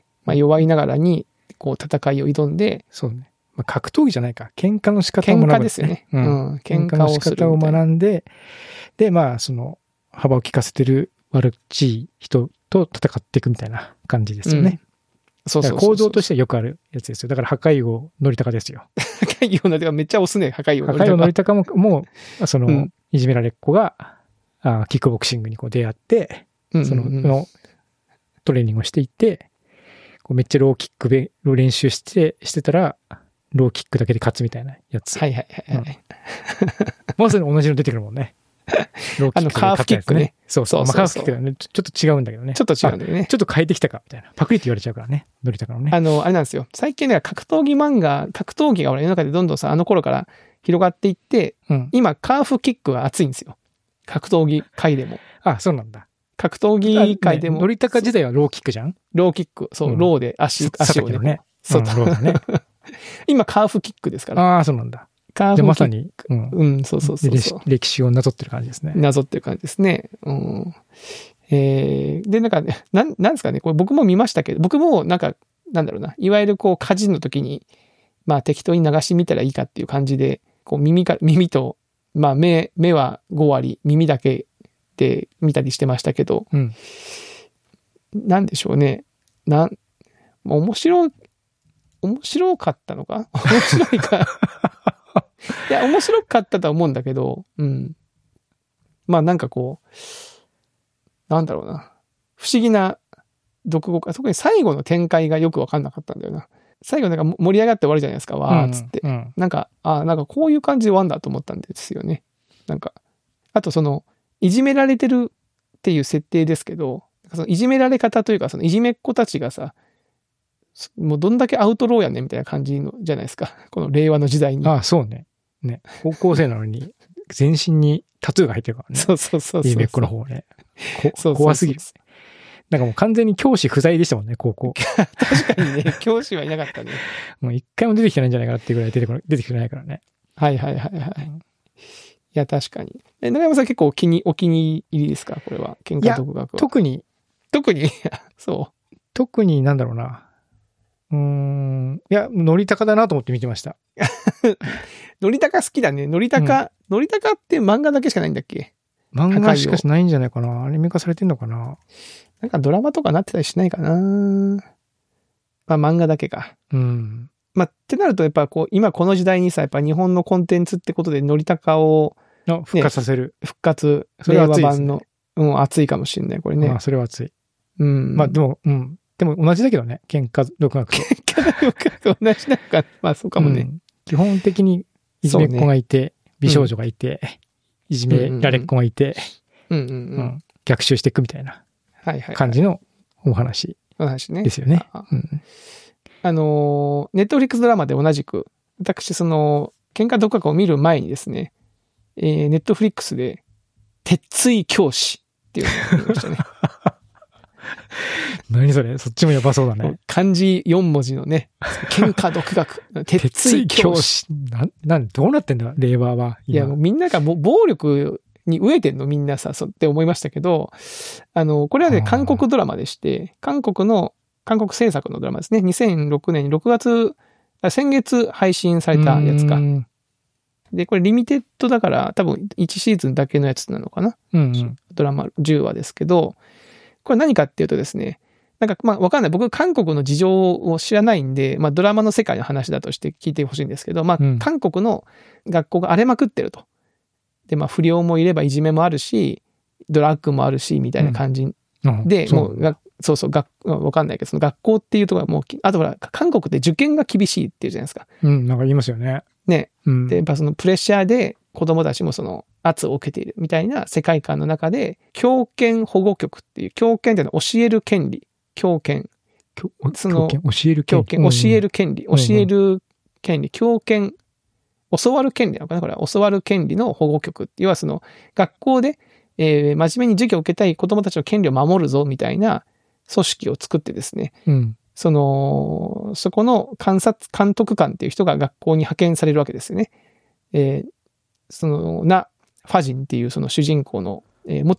まあ、弱いながらにこう戦いを挑んで、 そうね。まあ、格闘技じゃないか。喧嘩の仕方を学ぶ、ね。 喧嘩ですよね。うん。 喧嘩の仕方を学んで、で、まあ、その、幅を利かせてる悪い人と戦っていくみたいな感じですよね。うん、そうそうそうそう。構造としてはよくあるやつですよ。だから破壊王のりたかですよ。 破壊王のりたかめっちゃ押すね、破壊王のりたか。破壊王のりたかも、もう、その、うん、いじめられっ子が、あキックボクシングにこう出会って、うんうんうん、その、トレーニングをしていって、こうめっちゃローキックで練習して、してたら、ローキックだけで勝つみたいなやつ。 はいはいはい、はい。うん、 もうすぐ同じの出てくるもんね。 ローキックで勝つやつね。あの、カーフキックね。 そうそう。まあ、カーフキックだね。ちょっと違うんだけどね。 ちょっと違うんだよね。 ちょっと変えてきたか、みたいな。パクリって言われちゃうからね。のりたかのね。 あの、あれなんですよ。最近ね、格闘技漫画、格闘技が俺の中でどんどんさ、あの頃から広がっていって、うん、今、カーフキックが熱いんですよ。格闘技界でも。 あ、そうなんだ。 格闘技界でも。 のりたか時代はローキックじゃん？ ローキック。そう、うん、ローで足、足をね。 ねそう、 うん、ローだね。 今、カーフキックですから。 ああ、そうなんだ。 カーフキック。 じゃまさに、 うん、うん、そうそうそうそう。 歴史をなぞってる感じですね。 なぞってる感じですね。うん。えー、で、なんかね、なん、なんですかね、これ僕も見ましたけど、僕もなんか、なんだろうな、いわゆるこう、家事の時に、まあ適当に流してみたらいいかっていう感じで、こう耳か、耳と、まあ目、目はご割、耳だけで見たりしてましたけど、うん、なんでしょうね。なん、面白い、面白かったのか面白いか。いや、面白かったとは思うんだけど、うん。まあなんかこう、なんだろうな。不思議な読語か、特に最後の展開がよくわかんなかったんだよな。最後なんか盛り上がって終わるじゃないですか、わーっつって。うんうん、なんか、あなんかこういう感じで終わんだと思ったんですよね。なんか、あとその、いじめられてるっていう設定ですけど、そのいじめられ方というか、そのいじめっ子たちがさ、もうどんだけアウトローやねんみたいな感じのじゃないですか。この令和の時代に。 ああ、そうね。ね。高校生なのに、全身にタトゥーが入ってるからね。 そうそうそうそう。 いじめっ子の方ね。こ怖すぎる。なんかもう完全に教師不在でしたもんね、高校。 確かにね、教師はいなかったね。 もう一回も出てきてないんじゃないかなっていうぐらい出てこない、出てきてないからね。 はいはいはいはい。うん、いや、確かに。え、長山さん結構お気に、お気に入りですかこれは。喧嘩独学は。 特に。 特にそう。 特になんだろうな。うーん。いや、のりたかだなと思って見てました。 のりたか好きだね。のりたか、のりたかって漫画だけしかないんだっけ？ 漫画しかしないんじゃないかな。アニメ化されてんのかな。 なんかドラマとかなってたりしないかな。まあ漫画だけか。 うん。 まあってなるとやっぱこう、今この時代にさ、やっぱ日本のコンテンツってことでのりたかを、 ね、復活させる。 復活。それは熱いですね。令和版の。うん、熱いかもしれない、これね。 まあそれは熱い。 うん。 まあでも、うん。でも同じだけどね。喧嘩独学と。 喧嘩独学同じなんか、まあそうかもね。うん、 基本的にいじめっ子がいて、ね、美少女がいて、うん、いじめられっ子がいて、 うんうんうん、 逆襲していくみたいな感じのお話ですよね。 うん、あの、ネットフリックスドラマで同じく、私その、喧嘩独学を見る前にですね、えー、ネットフリックスで、鉄槌教師っていうのを見ましたね。 何それそっちもやばそうだね。 漢字よん文字のね、喧嘩独学。鉄槌教師。 な、なん、どうなってんだ令和は。 いや、もうみんなが暴力に飢えてんのみんなさ、そうって思いましたけど、あの、これはね、韓国ドラマでして、韓国の、韓国制作のドラマですね。にせんろくねんにろくがつ、先月配信されたやつか。で、これリミテッドだから多分いちシーズンだけのやつなのかな。 うんうん、 ドラマじゅうわですけど、これ何かっていうとですね、なんかまあわかんない。僕韓国の事情を知らないんで、まあドラマの世界の話だとして聞いてほしいんですけど、まあ韓国の学校が荒れまくってると。で、まあ不良もいればいじめもあるし、ドラッグもあるし、みたいな感じで、うん、もうが、そうそう、学、わかんないけど、その学校っていうところはもう、あとほら、韓国って受験が厳しいっていうじゃないですか。 うん、なんか言いますよね。 ね。うん、で、やっぱそのプレッシャーで子供たちもその圧を受けているみたいな世界観の中で、教権保護局っていう、教権っていうのは教える権利。教権。 その教える権利。 教える権利。教える権利。教権。教わる権利なのかなこれは。教わる権利の保護局っていうのは、その学校で、えー、真面目に授業を受けたい子供たちの権利を守るぞみたいな組織を作ってですね。 うん、 その、そこの監察、監督官っていう人が学校に派遣されるわけですよね。えー、その、ナ・ファジンっていうその主人公の、えー、元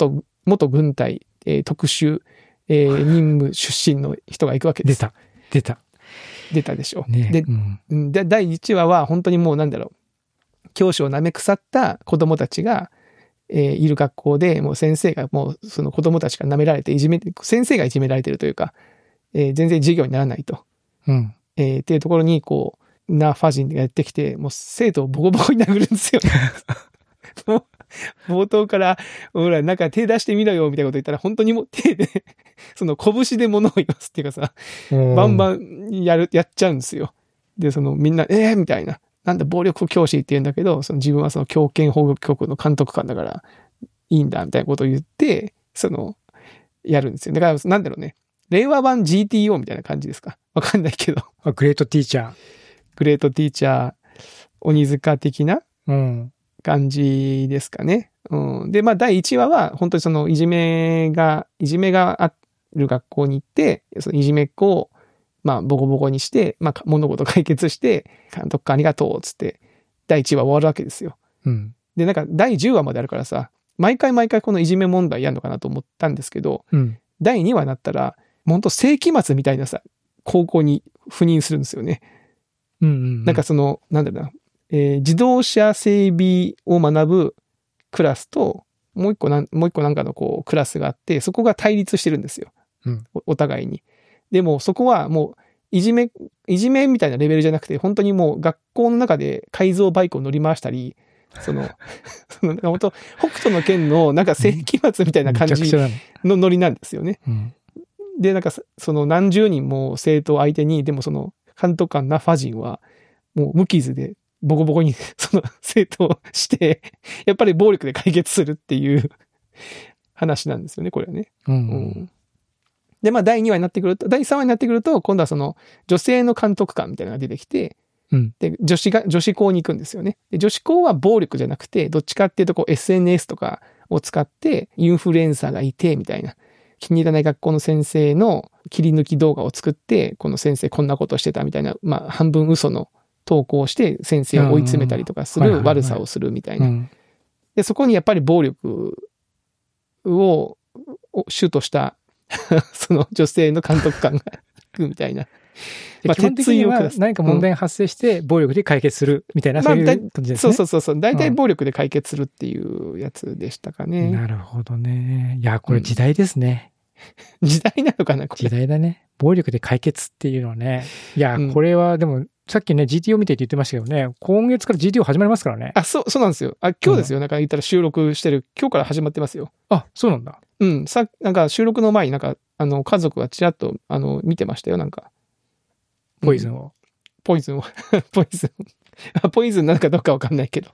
元軍隊、えー特殊、えー任務出身の人が行くわけです。 出た。出た。 出たでしょ。 ね。 で、 うんうんで、だいいちわは本当にもうなんだろう、教師を舐め腐った子供たちが、えーいる学校で、もう先生がもうその子供たちが舐められていじめ、先生がいじめられてるというか、えー全然授業にならないと。 うん。 えーっていうところに、こう、ナーファジンがやってきて、もう生徒をボコボコに殴るんですよ。もう冒頭から、ほら、なんか手出してみろよ、みたいなこと言ったら、本当にもう手で、その拳で物を言わすっていうかさ、バンバンやる、やっちゃうんですよ。で、そのみんな、ええー、みたいな。なんだ暴力教師って言うんだけど、その自分はその強権保護局の監督官だから、いいんだ、みたいなことを言って、その、やるんですよ。だから、なんだろうね。令和版 ジーティーオー みたいな感じですか。わかんないけど。 あ、グレートティーチャー。 グレートティーチャー、鬼塚的なうん。 感じですかね。うん、で、まあ、だいいちわは、本当にその、いじめが、いじめがある学校に行って、そのいじめっ子を、まあ、ボコボコにして、まあ、物事解決して、監督官ありがとう、つって、だいいちわ終わるわけですよ。 うん。 で、なんか、だいじゅうわまであるからさ、毎回毎回このいじめ問題やるのかなと思ったんですけど、 うん。 だいにわになったら、本当世紀末みたいなさ、高校に赴任するんですよね。 うんうんうん。 なんかその、なんだろうな、えー自動車整備を学ぶクラスと、もう一個なん、もう一個なんかのこう、クラスがあって、そこが対立してるんですよ。 うんお、お互いに。でも、そこはもう、いじめ、いじめみたいなレベルじゃなくて、本当にもう学校の中で改造バイクを乗り回したり、その、その、本当北斗の拳のなんか世紀末みたいな感じめちゃくちゃだね。 のノリなんですよね。 うん。 で、なんかそその何十人も生徒相手に、でもその監督官ナファジンは、もう無傷でボコボコにその生徒をして、やっぱり暴力で解決するっていう話なんですよね、これはね。 うん。ううんん、で、まあだいにわになってくると、だいさんわになってくると、今度はその女性の監督官みたいなのが出てきて、 うん。 で、女子が、女子校に行くんですよね。で、女子校は暴力じゃなくて、どっちかっていうとこう エスエヌエス とかを使って、インフルエンサーがいて、みたいな。気に入らない学校の先生の切り抜き動画を作って、この先生こんなことしてたみたいな、まあ半分嘘の投稿をして先生を追い詰めたりとかするうんはいはいはい悪さをするみたいうな。 ん。 で、そこにやっぱり暴力をを主としたその女性の監督官が行くみたいな。まあ基本的には鉄槌を下す何か問題が発生して暴力で解決するみたいな、 まあそういう感じですね。 そうそうそうそう。大体暴力で解決するっていうやつでしたかね。 なるほどね。いや、これ時代ですね。 時代なのかな、こ時れ。 代だね。暴力で解決っていうのはね。いや、 うんこれはでも、さっきね、ジーティーオー 見てって言ってましたけどね、今月から ジーティーオー 始まりますからね。 あ、そう、そうなんですよ。あ、今日ですよ。なんか言ったら収録してる。今日から始まってますよ。 あ、そうなんだ。 うん。さ、なんか収録の前になんか、あの、家族がちらっと、あの、見てましたよ。なんか。ン。 ポイズンを。 ポイズンを。ポイズン。あ、ポイズンなのかどうかわかんないけど。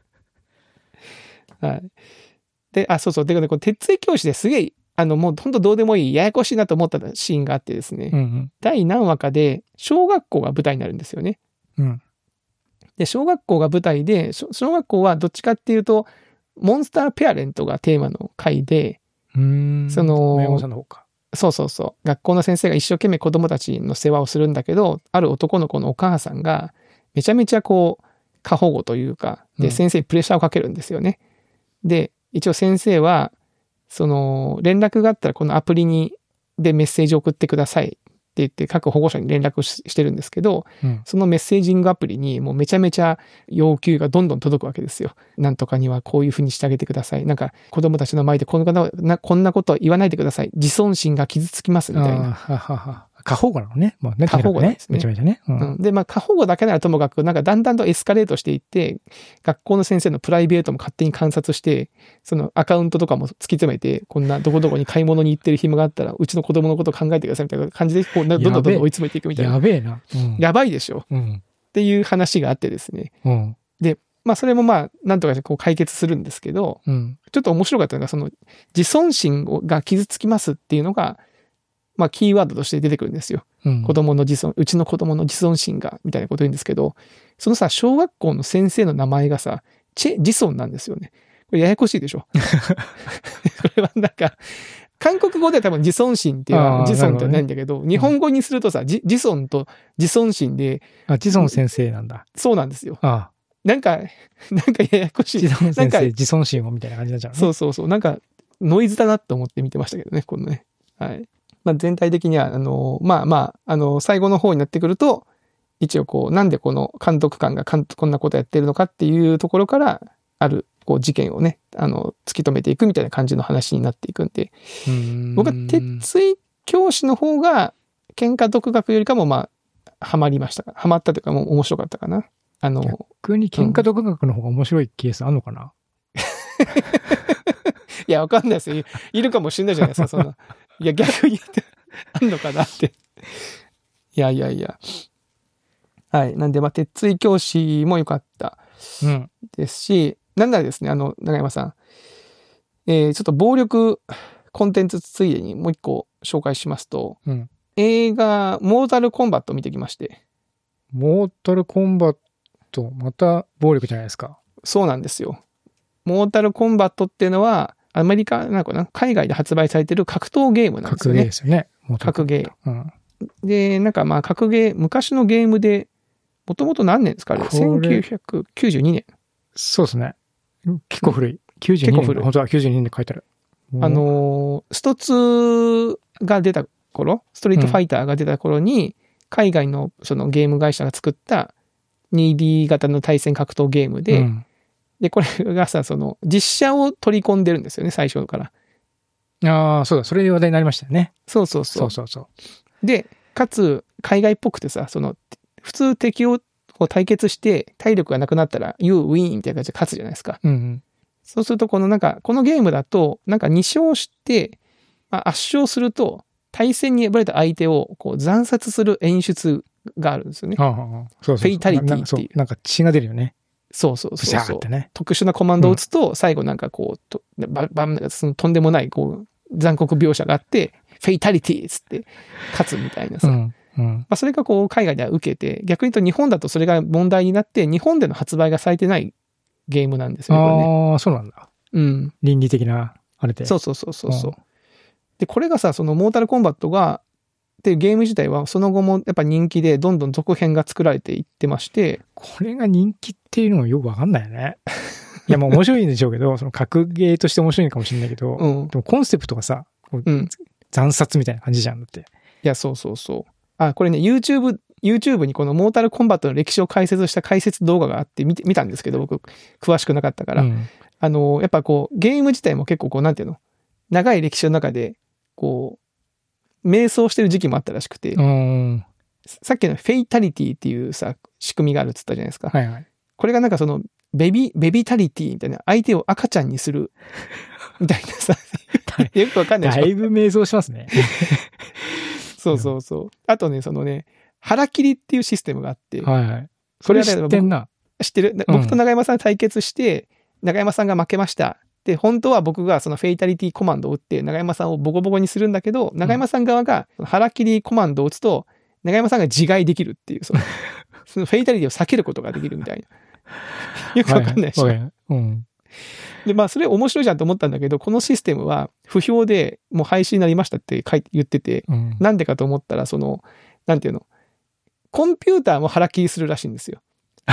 はい。で、あ、そうそう。で、この鉄槌教師ですげえ、あの、もう本当どうでもいい、ややこしいなと思ったシーンがあってですね。 うんうん。 第何話かで、小学校が舞台になるんですよね。 うん。 で、小学校が舞台で、しょ小学校はどっちかっていうと、モンスターペアレントがテーマの回で、 うーん。 その親御さんの方か。 そうそうそう、学校の先生が一生懸命子供たちの世話をするんだけど、ある男の子のお母さんが、めちゃめちゃこう、過保護というか、で、 うん先生にプレッシャーをかけるんですよね。で、一応先生は、その、連絡があったらこのアプリに、でメッセージを送ってくださいって言って各保護者に連絡をししてるんですけど、 うん。 そのメッセージングアプリにもうめちゃめちゃ要求がどんどん届くわけですよ。なんとかにはこういうふうにしてあげてください。なんか子供たちの前でこんななこんなことは言わないでください。自尊心が傷つきますみたいあーな。 ははは。過保護なのね。もうね、 過保護なんですねめちゃめちゃね。うん。 うん、で、まあ過保護だけならともかく、なんかだんだんとエスカレートしていって、学校の先生のプライベートも勝手に観察して、そのアカウントとかも突き詰めて、こんなどこどこに買い物に行ってる暇があったら、うちの子供のことを考えてくださいみたいな感じで、こうなどんどんどんどん追い詰めていくみたいな。 やべえな。うん。 やばいでしょうん。 っていう話があってですね。 うん。 まあそれもまあ、なんとかこう解決するんですけど、 うん。 ちょっと面白かったのが、その自尊心が傷つきますっていうのが、まあキーワードとして出てくるんですよ。 うん。 子供の自尊、うちの子供の自尊心が、みたいなこと言うんですけど、そのさ、小学校の先生の名前がさ、チェ・ジソンなんですよね。これややこしいでしょ。これはなんか、韓国語では多分自尊心っていうのはあー自尊ってなるほどねないんだけど、日本語にするとさ、じ自尊と自尊心で、 あ、ジソン先生なんだ。 そうなんですよ。 あなんか、なんかややこしい。 ジソンなんか先生、自尊心をみたいな感じになっちゃうね。 そうそうそう。なんか、 ノイズだなと思って見てましたけどね、このね。はい。まあ、全体的には、あの、まあまあ、あの、最後の方になってくると、一応こう、なんでこの監督官が監督こんなことやってるのかっていうところから、ある、こう、事件をね、あの、突き止めていくみたいな感じの話になっていくんで、 うん僕は鉄槌教師の方が、喧嘩独学よりかも、まあ、ハマりましたか。ハマったというか、もう面白かったかな。あの、 逆に喧嘩独学の方が面白いケースあんのかな、 いや、わかんないですよ。いるかもしれないじゃないですか、そんな。いや、逆にあんのかなって。いやいやいや。はい。なんで、まあ、鉄槌教師も良かったうん。 ですし、なんならですね、あの、長山さん、えー、ちょっと暴力コンテンツついでにもう一個紹介しますと、 うん。 映画、モータルコンバットを見てきまして。 モータルコンバット、また暴力じゃないですか。 そうなんですよ。モータルコンバットっていうのは、アメリカ、なんかな、海外で発売されてる格闘ゲームなんですよね。 格ゲーですよね。 格ゲー。 うん。 で、なんかまあ格ゲー、昔のゲームで、もともと何年ですかね ?せんきゅうひゃくきゅうじゅうにねん。 そうですね。結構古い。きゅうじゅうにねん。 結構古い本当はきゅうじゅうにねんで書いてある。 あのー、ストツーが出た頃、ストリートファイターが出た頃に、うん、海外のそのゲーム会社が作った ツーディー 型の対戦格闘ゲームで、うん、で、これがさ、その実写を取り込んでるんですよね、最初から。 ああ、そうだ、それで話題になりましたよね。 そうそうそう。 そうそうそう。 で、かつ、海外っぽくてさ、その、普通敵を対決して体力がなくなったら You win みたいな感じで勝つじゃないですか。 うんうん、 そうすると、このなんか、このゲームだと、なんかに勝して、まあ、圧勝すると、対戦に敗れた相手をこう惨殺する演出があるんですよね。 はあはあ、そうそうそう、 フェイタリティっていう。 なんか血が出るよね。 そうそうそうそう、 ね。 特殊なコマンドを打つと、最後なんかこう、とババンそのとんでもないこう残酷描写があって、フェイタリティーつって勝つみたいなさ。うんうんまあ、それがこう海外では受けて、逆に言うと日本だとそれが問題になって、日本での発売がされてないゲームなんですよね。 ああ、ね、そうなんだ。 うん。 倫理的な、あれで。 そうそうそうそうそう。うん、で、これがさ、そのモータルコンバットが、っていうゲーム自体はその後もやっぱ人気でどんどん続編が作られていってまして。 これが人気っていうのもよくわかんないよね。いや、もう面白いんでしょうけど、その格ゲーとして面白いのかもしれないけど、うん、でもコンセプトがさ、うん、惨殺みたいな感じじゃん、だって。いや、そうそうそう。あ、これね、YouTube、YouTube にこのモータルコンバットの歴史を解説した解説動画があって見て、見たんですけど、僕、詳しくなかったから。うん、あの、やっぱこう、ゲーム自体も結構こう、なんていうの、長い歴史の中で、こう、迷走してる時期もあったらしくて、うん、さっきのフェイタリティっていうさ、仕組みがあるって言ったじゃないですか。 はいはい、 これがなんかその、ベビ、ベビタリティみたいな、相手を赤ちゃんにする、みたいなさ、よくわかんないでしょ。 だいぶ迷走しますね。 そうそうそう。あとね、そのね、腹切りっていうシステムがあって、 はいはい。それはね、知ってんな。 知ってる、僕と長山さん対決して、うん、長山さんが負けました。で、本当は僕がそのフェイタリティコマンドを打って、長山さんをボコボコにするんだけど、長山さん側が腹切りコマンドを打つと、長山さんが自害できるっていう、その、そのフェイタリティを避けることができるみたいな。よくわかんないでしょ。はいはいうん、で、まあ、それ面白いじゃんと思ったんだけど、このシステムは不評でもう廃止になりましたって書いて言ってて、うん、なんでかと思ったら、その、なんていうの、コンピューターも腹切りするらしいんですよ。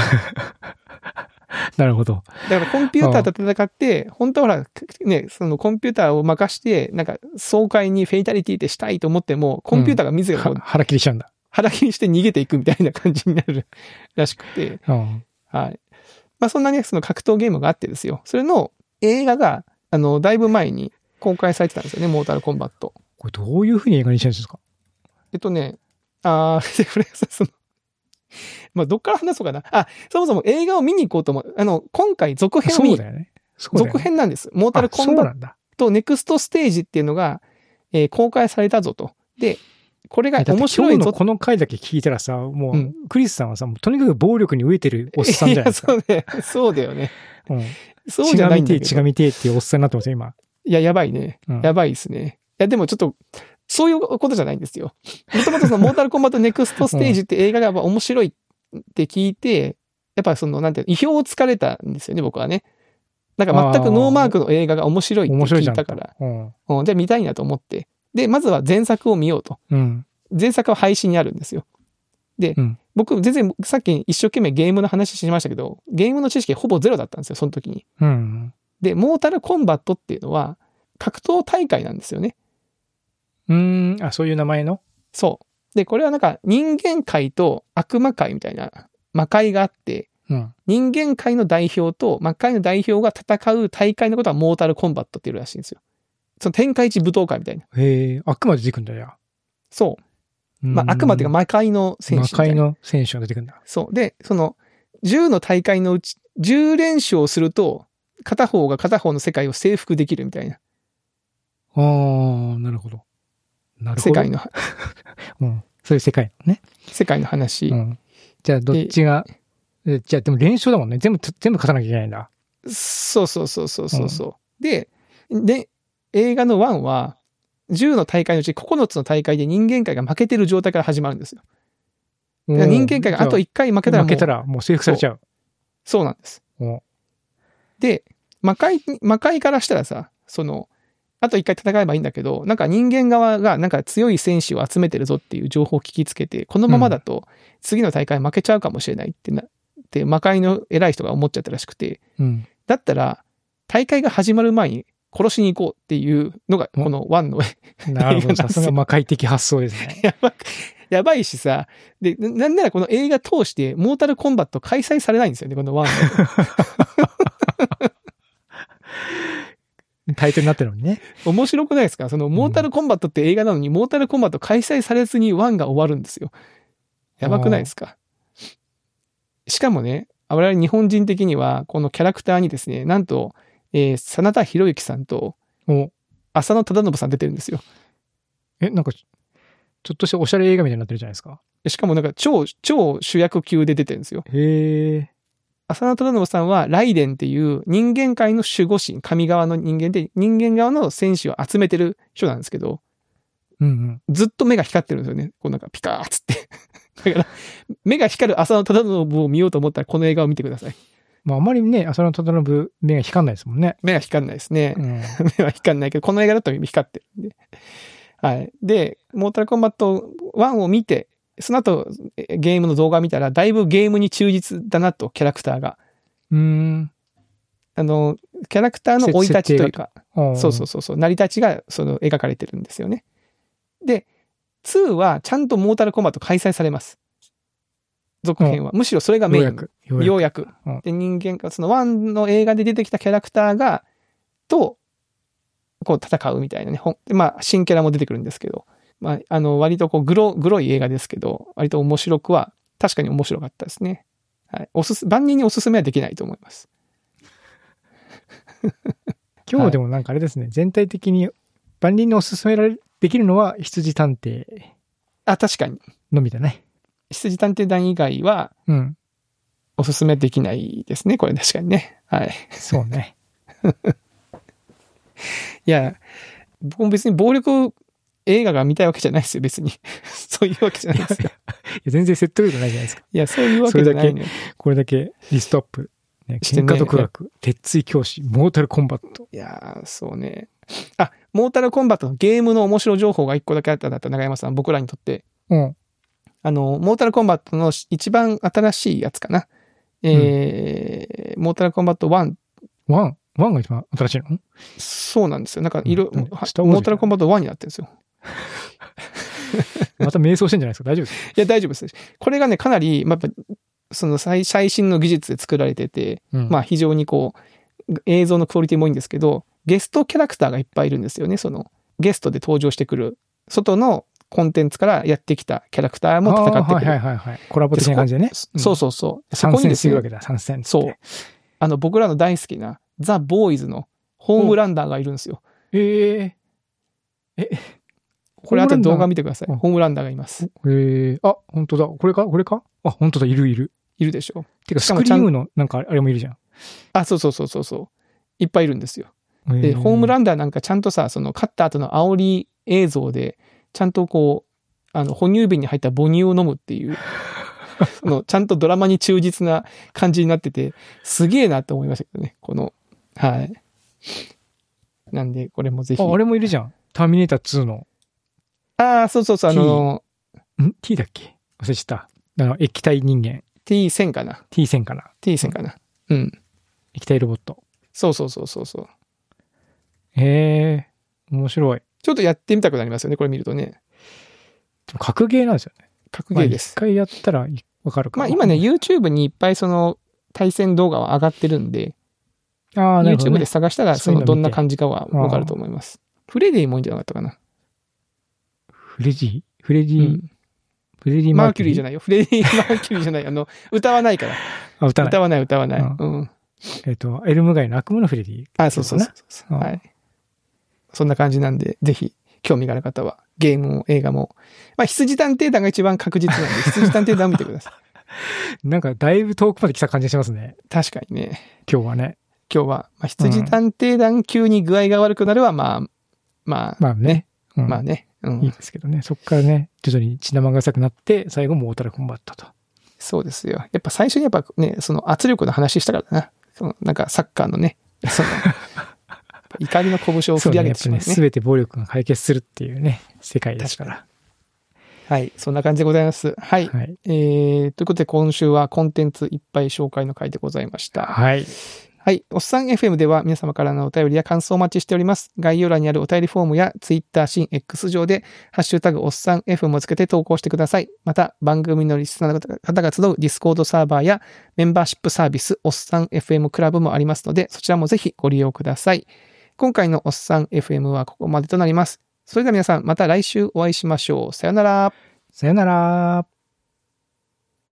なるほど。 だからコンピューターと戦って、本当はほら、ね、そのコンピューターを任して、なんか爽快にフェイタリティってしたいと思っても、コンピューターが自らこう、 うん、腹切りしちゃうんだ。 腹切りして逃げていくみたいな感じになるらしくて、うん、はい。まあそんなね、その格闘ゲームがあってですよ。それの映画が、あの、だいぶ前に公開されてたんですよね、モータルコンバット。 これどういうふうに映画にしてるんですか？ えっとね、あー、これその、まあ、どっから話そうかな。あ、そもそも映画を見に行こうと思う。あの、今回続編を見に、 そうだよね。そうだよね。 続編なんです。モータルコンバットネクストステージっていうのが、えー、公開されたぞと。で、これが面白いぞ。 今日のこの回だけ聞いたらさ、もう、うん、クリスさんはさ、もうとにかく暴力に飢えてるおっさんじゃないですか。 いや、そうね。そうだよね。 うん。 そうじゃないんだけど。 血が見てえっていうおっさんになってますよ、今。 いや、やばいね。うん、やばいですね。いや、でもちょっと、そういうことじゃないんですよ。もともとそのモータルコンバットネクストステージって映画が面白いって聞いて、やっぱその、なんていうの、意表をつかれたんですよね、僕はね。なんか全くノーマークの映画が面白いって聞いたから、うんうん、じゃあ見たいなと思って。で、まずは前作を見ようと。うん、前作は配信にあるんですよ。で、うん、僕全然さっき一生懸命ゲームの話しましたけど、ゲームの知識ほぼゼロだったんですよ、その時に。うん、で、モータルコンバットっていうのは、 格闘大会なんですよね。 うーん、あ、そういう名前の？ そう。で、これはなんか人間界と悪魔界みたいな魔界があって、 うん。 人間界の代表と魔界の代表が戦う大会のことはモータルコンバットっていうらしいんですよ。その天下一武闘会みたいな。 へえ、悪魔出てくんだよ。 そう。まあ悪魔っていうか魔界の選手みたいな。 魔界の選手が出てくるんだ。 そう。で、そのじゅうの大会のうちじゅう連勝すると片方が片方の世界を征服できるみたいな。 ああ、なるほど。なるほど。 世界の、 うん、そういう世界のね。 世界の話。 うん、じゃあどっちが、えじゃあでも連勝だもんね。全部、全部勝たなきゃいけないんだ。 そうそうそうそうそうそう、うん。で、で、映画のワンは、じゅうの大会のうちここのつの大会で人間界が負けてる状態から始まるんですよ。だから人間界があといっかい負けたらもう。 負けたらもう征服されちゃう。 そう、そうなんです。で、魔界、魔界からしたらさ、その、あといっかい戦えばいいんだけど、なんか人間側がなんか強い戦士を集めてるぞっていう情報を聞きつけて、このままだと次の大会負けちゃうかもしれないってな、って魔界の偉い人が思っちゃったらしくて、 うん、だったら大会が始まる前に殺しに行こうっていうのがこのワンのなるほど、さすが魔界的発想ですね。 やばやばいしさ、で、なんならこの映画通してモータルコンバット開催されないんですよね、このワンの。 タイトルになってるのにね。 面白くないですか？そのモータルコンバットって映画なのに、うん、モータルコンバット開催されずにワンが終わるんですよ。やばくないですか？しかもね、我々日本人的にはこのキャラクターにですね、なんと、えー、真田広之さんと浅野忠信さん出てるんですよ。 え、なんかちょっとしたおしゃれ映画みたいになってるじゃないですか。 しかもなんか超超主役級で出てるんですよ。 へえ。 浅野忠信さんはライデンっていう人間界の守護神、神側の人間で人間側の戦士を集めてる人なんですけど、 うんうん、 ずっと目が光ってるんですよね。こうなんかピカーっつって。だから目が光る浅野忠信を見ようと思ったらこの映画を見てください。 まあ、あまりね、浅野忠信目が光んないですもんね。 目が光んないですね。うん、目は光んないけど、この映画だと光ってるんで。はい。で、モータルコンバットワンを見て、その後ゲームの動画を見たら、だいぶゲームに忠実だなと、キャラクターが。 うーん。 あの、キャラクターの生い立ちというか、そうそうそうそう、成り立ちがその描かれてるんですよね。で、ツーはちゃんとモータルコンバット開催されます。続編は。むしろそれがメイン。ようやく。ようやく。ようやくで、人間が、そのワンの映画で出てきたキャラクターが、と、こう戦うみたいなね。まあ、新キャラも出てくるんですけど、まあ、あの、割とこう、グロ、グロい映画ですけど、割と面白くは、確かに面白かったですね。はい。おすす、万人におすすめはできないと思います。 今日でもなんかあれですね、はい、全体的に万人におすすめられできるのは羊探偵。 あ、確かに。 のみだね。 羊探偵団以外は、うん。おすすめできないですね。これ確かにね。はい。 そうね。 いや、僕も別に暴力映画が見たいわけじゃないですよ、別に。そういうわけじゃないですよ。いや全然説得力ないじゃないですか。 いや、そういうわけじゃないのよ。 これだけリストアップ。ね、喧嘩と苦学、鉄槌教師、モータルコンバット。 いやー、そうね。あ、モータルコンバットのゲームの面白情報が一個だけあったんだったら、長山さん、僕らにとって。 うん。 あの、モータルコンバットの一番新しいやつかな。えー、うん、モータルコンバットワン。 ワンワンが一番新しいの？ そうなんですよ。なんか、いろ、うん、モータルコンバットワンになってるんですよ。 また迷走してんじゃないですか？大丈夫ですか？ いや、大丈夫です。これがね、かなり、まあ、その最、最新の技術で作られてて、うん、まあ非常にこう、映像のクオリティもいいんですけど、ゲストキャラクターがいっぱいいるんですよね。その、ゲストで登場してくる、外のコンテンツからやってきたキャラクターも戦ってくる。 はいはいはい。コラボ的な感じでね。 そ, そうそうそう。 参戦するわけだ、参戦。 そう。あの、僕らの大好きな、ザ・ボーイズのホームランダーがいるんですよ。 ええー。え、 これ後で動画見てください。ホームランダーがいます。 へえー。あ、本当だ。これかこれかあ、本当だ。いるいる。 いるでしょ。 てか、スクリームの、なんか、あれもいるじゃん。 あ、そうそうそうそうそう。いっぱいいるんですよ。で、ホームランダーなんかちゃんとさ、その、勝った後の煽り映像で、ちゃんとこう、あの、哺乳瓶に入った母乳を飲むっていう、その、ちゃんとドラマに忠実な感じになってて、すげえなって思いましたけどね。この、はい。なんで、これもぜひ。 あ、あれもいるじゃん。ターミネーターツーの。 ああ、そうそうそう、あの、 ん ?T だっけ忘れちゃった。あの、液体人間。 ティーテン かな ?ティーテン かな ?ティーテン かなうん。 液体ロボット。 そうそうそうそうそう。 へえ。 面白い。 ちょっとやってみたくなりますよね、これ見るとね。 でも格ゲーなんですよね。 格ゲーです。 一回やったらわかるかな。 まあ今ね、YouTube にいっぱいその対戦動画は上がってるんで、 ああ、なるほど、ね。 YouTube で探したら、そのどんな感じかはわかると思います。フレディもいいんじゃなかったかな。 フレディフレディ、うん、フレディマーキュリーじゃないよ。フレディマーキュリーじゃない。あの、歌わないから。 あ、歌わない。 歌わない、歌わない。うん。うん、 えっ、ー、と、エルム街の悪夢のフレディ。 あ、そうそうそうそう、うん。はい。そんな感じなんで、ぜひ、興味がある方は、ゲームも映画も。まあ、羊探偵団が一番確実なんで、羊探偵団を見てください。なんか、だいぶ遠くまで来た感じがしますね。 確かにね。 今日はね。 今日は、まあ、羊探偵団急に具合が悪くなるは、まあ、まあ、 まあね。 うん、まあね、 うん。いいですけどね。そこからね、徐々に血生臭くなって、最後も大たら踏ん張ったと。 そうですよ。やっぱ最初にやっぱね、その圧力の話したからな。そのなんかサッカーのね、その、怒りの拳を振り上げてしまうね。 すべ、ね、て暴力が解決するっていうね、世界ですから。 はい。そんな感じでございます。はい。はい、えー、ということで今週はコンテンツいっぱい紹介の回でございました。 はい。 はい。おっさん エフエム では皆様からのお便りや感想をお待ちしております。概要欄にあるお便りフォームや Twitter、新 X 上で、ハッシュタグおっさん エフエム をつけて投稿してください。また、番組のリスナーの方が集う Discord サーバーやメンバーシップサービス、おっさん エフエム クラブもありますので、そちらもぜひご利用ください。今回のおっさん エフエム はここまでとなります。それでは皆さん、また来週お会いしましょう。さよなら。 さよなら。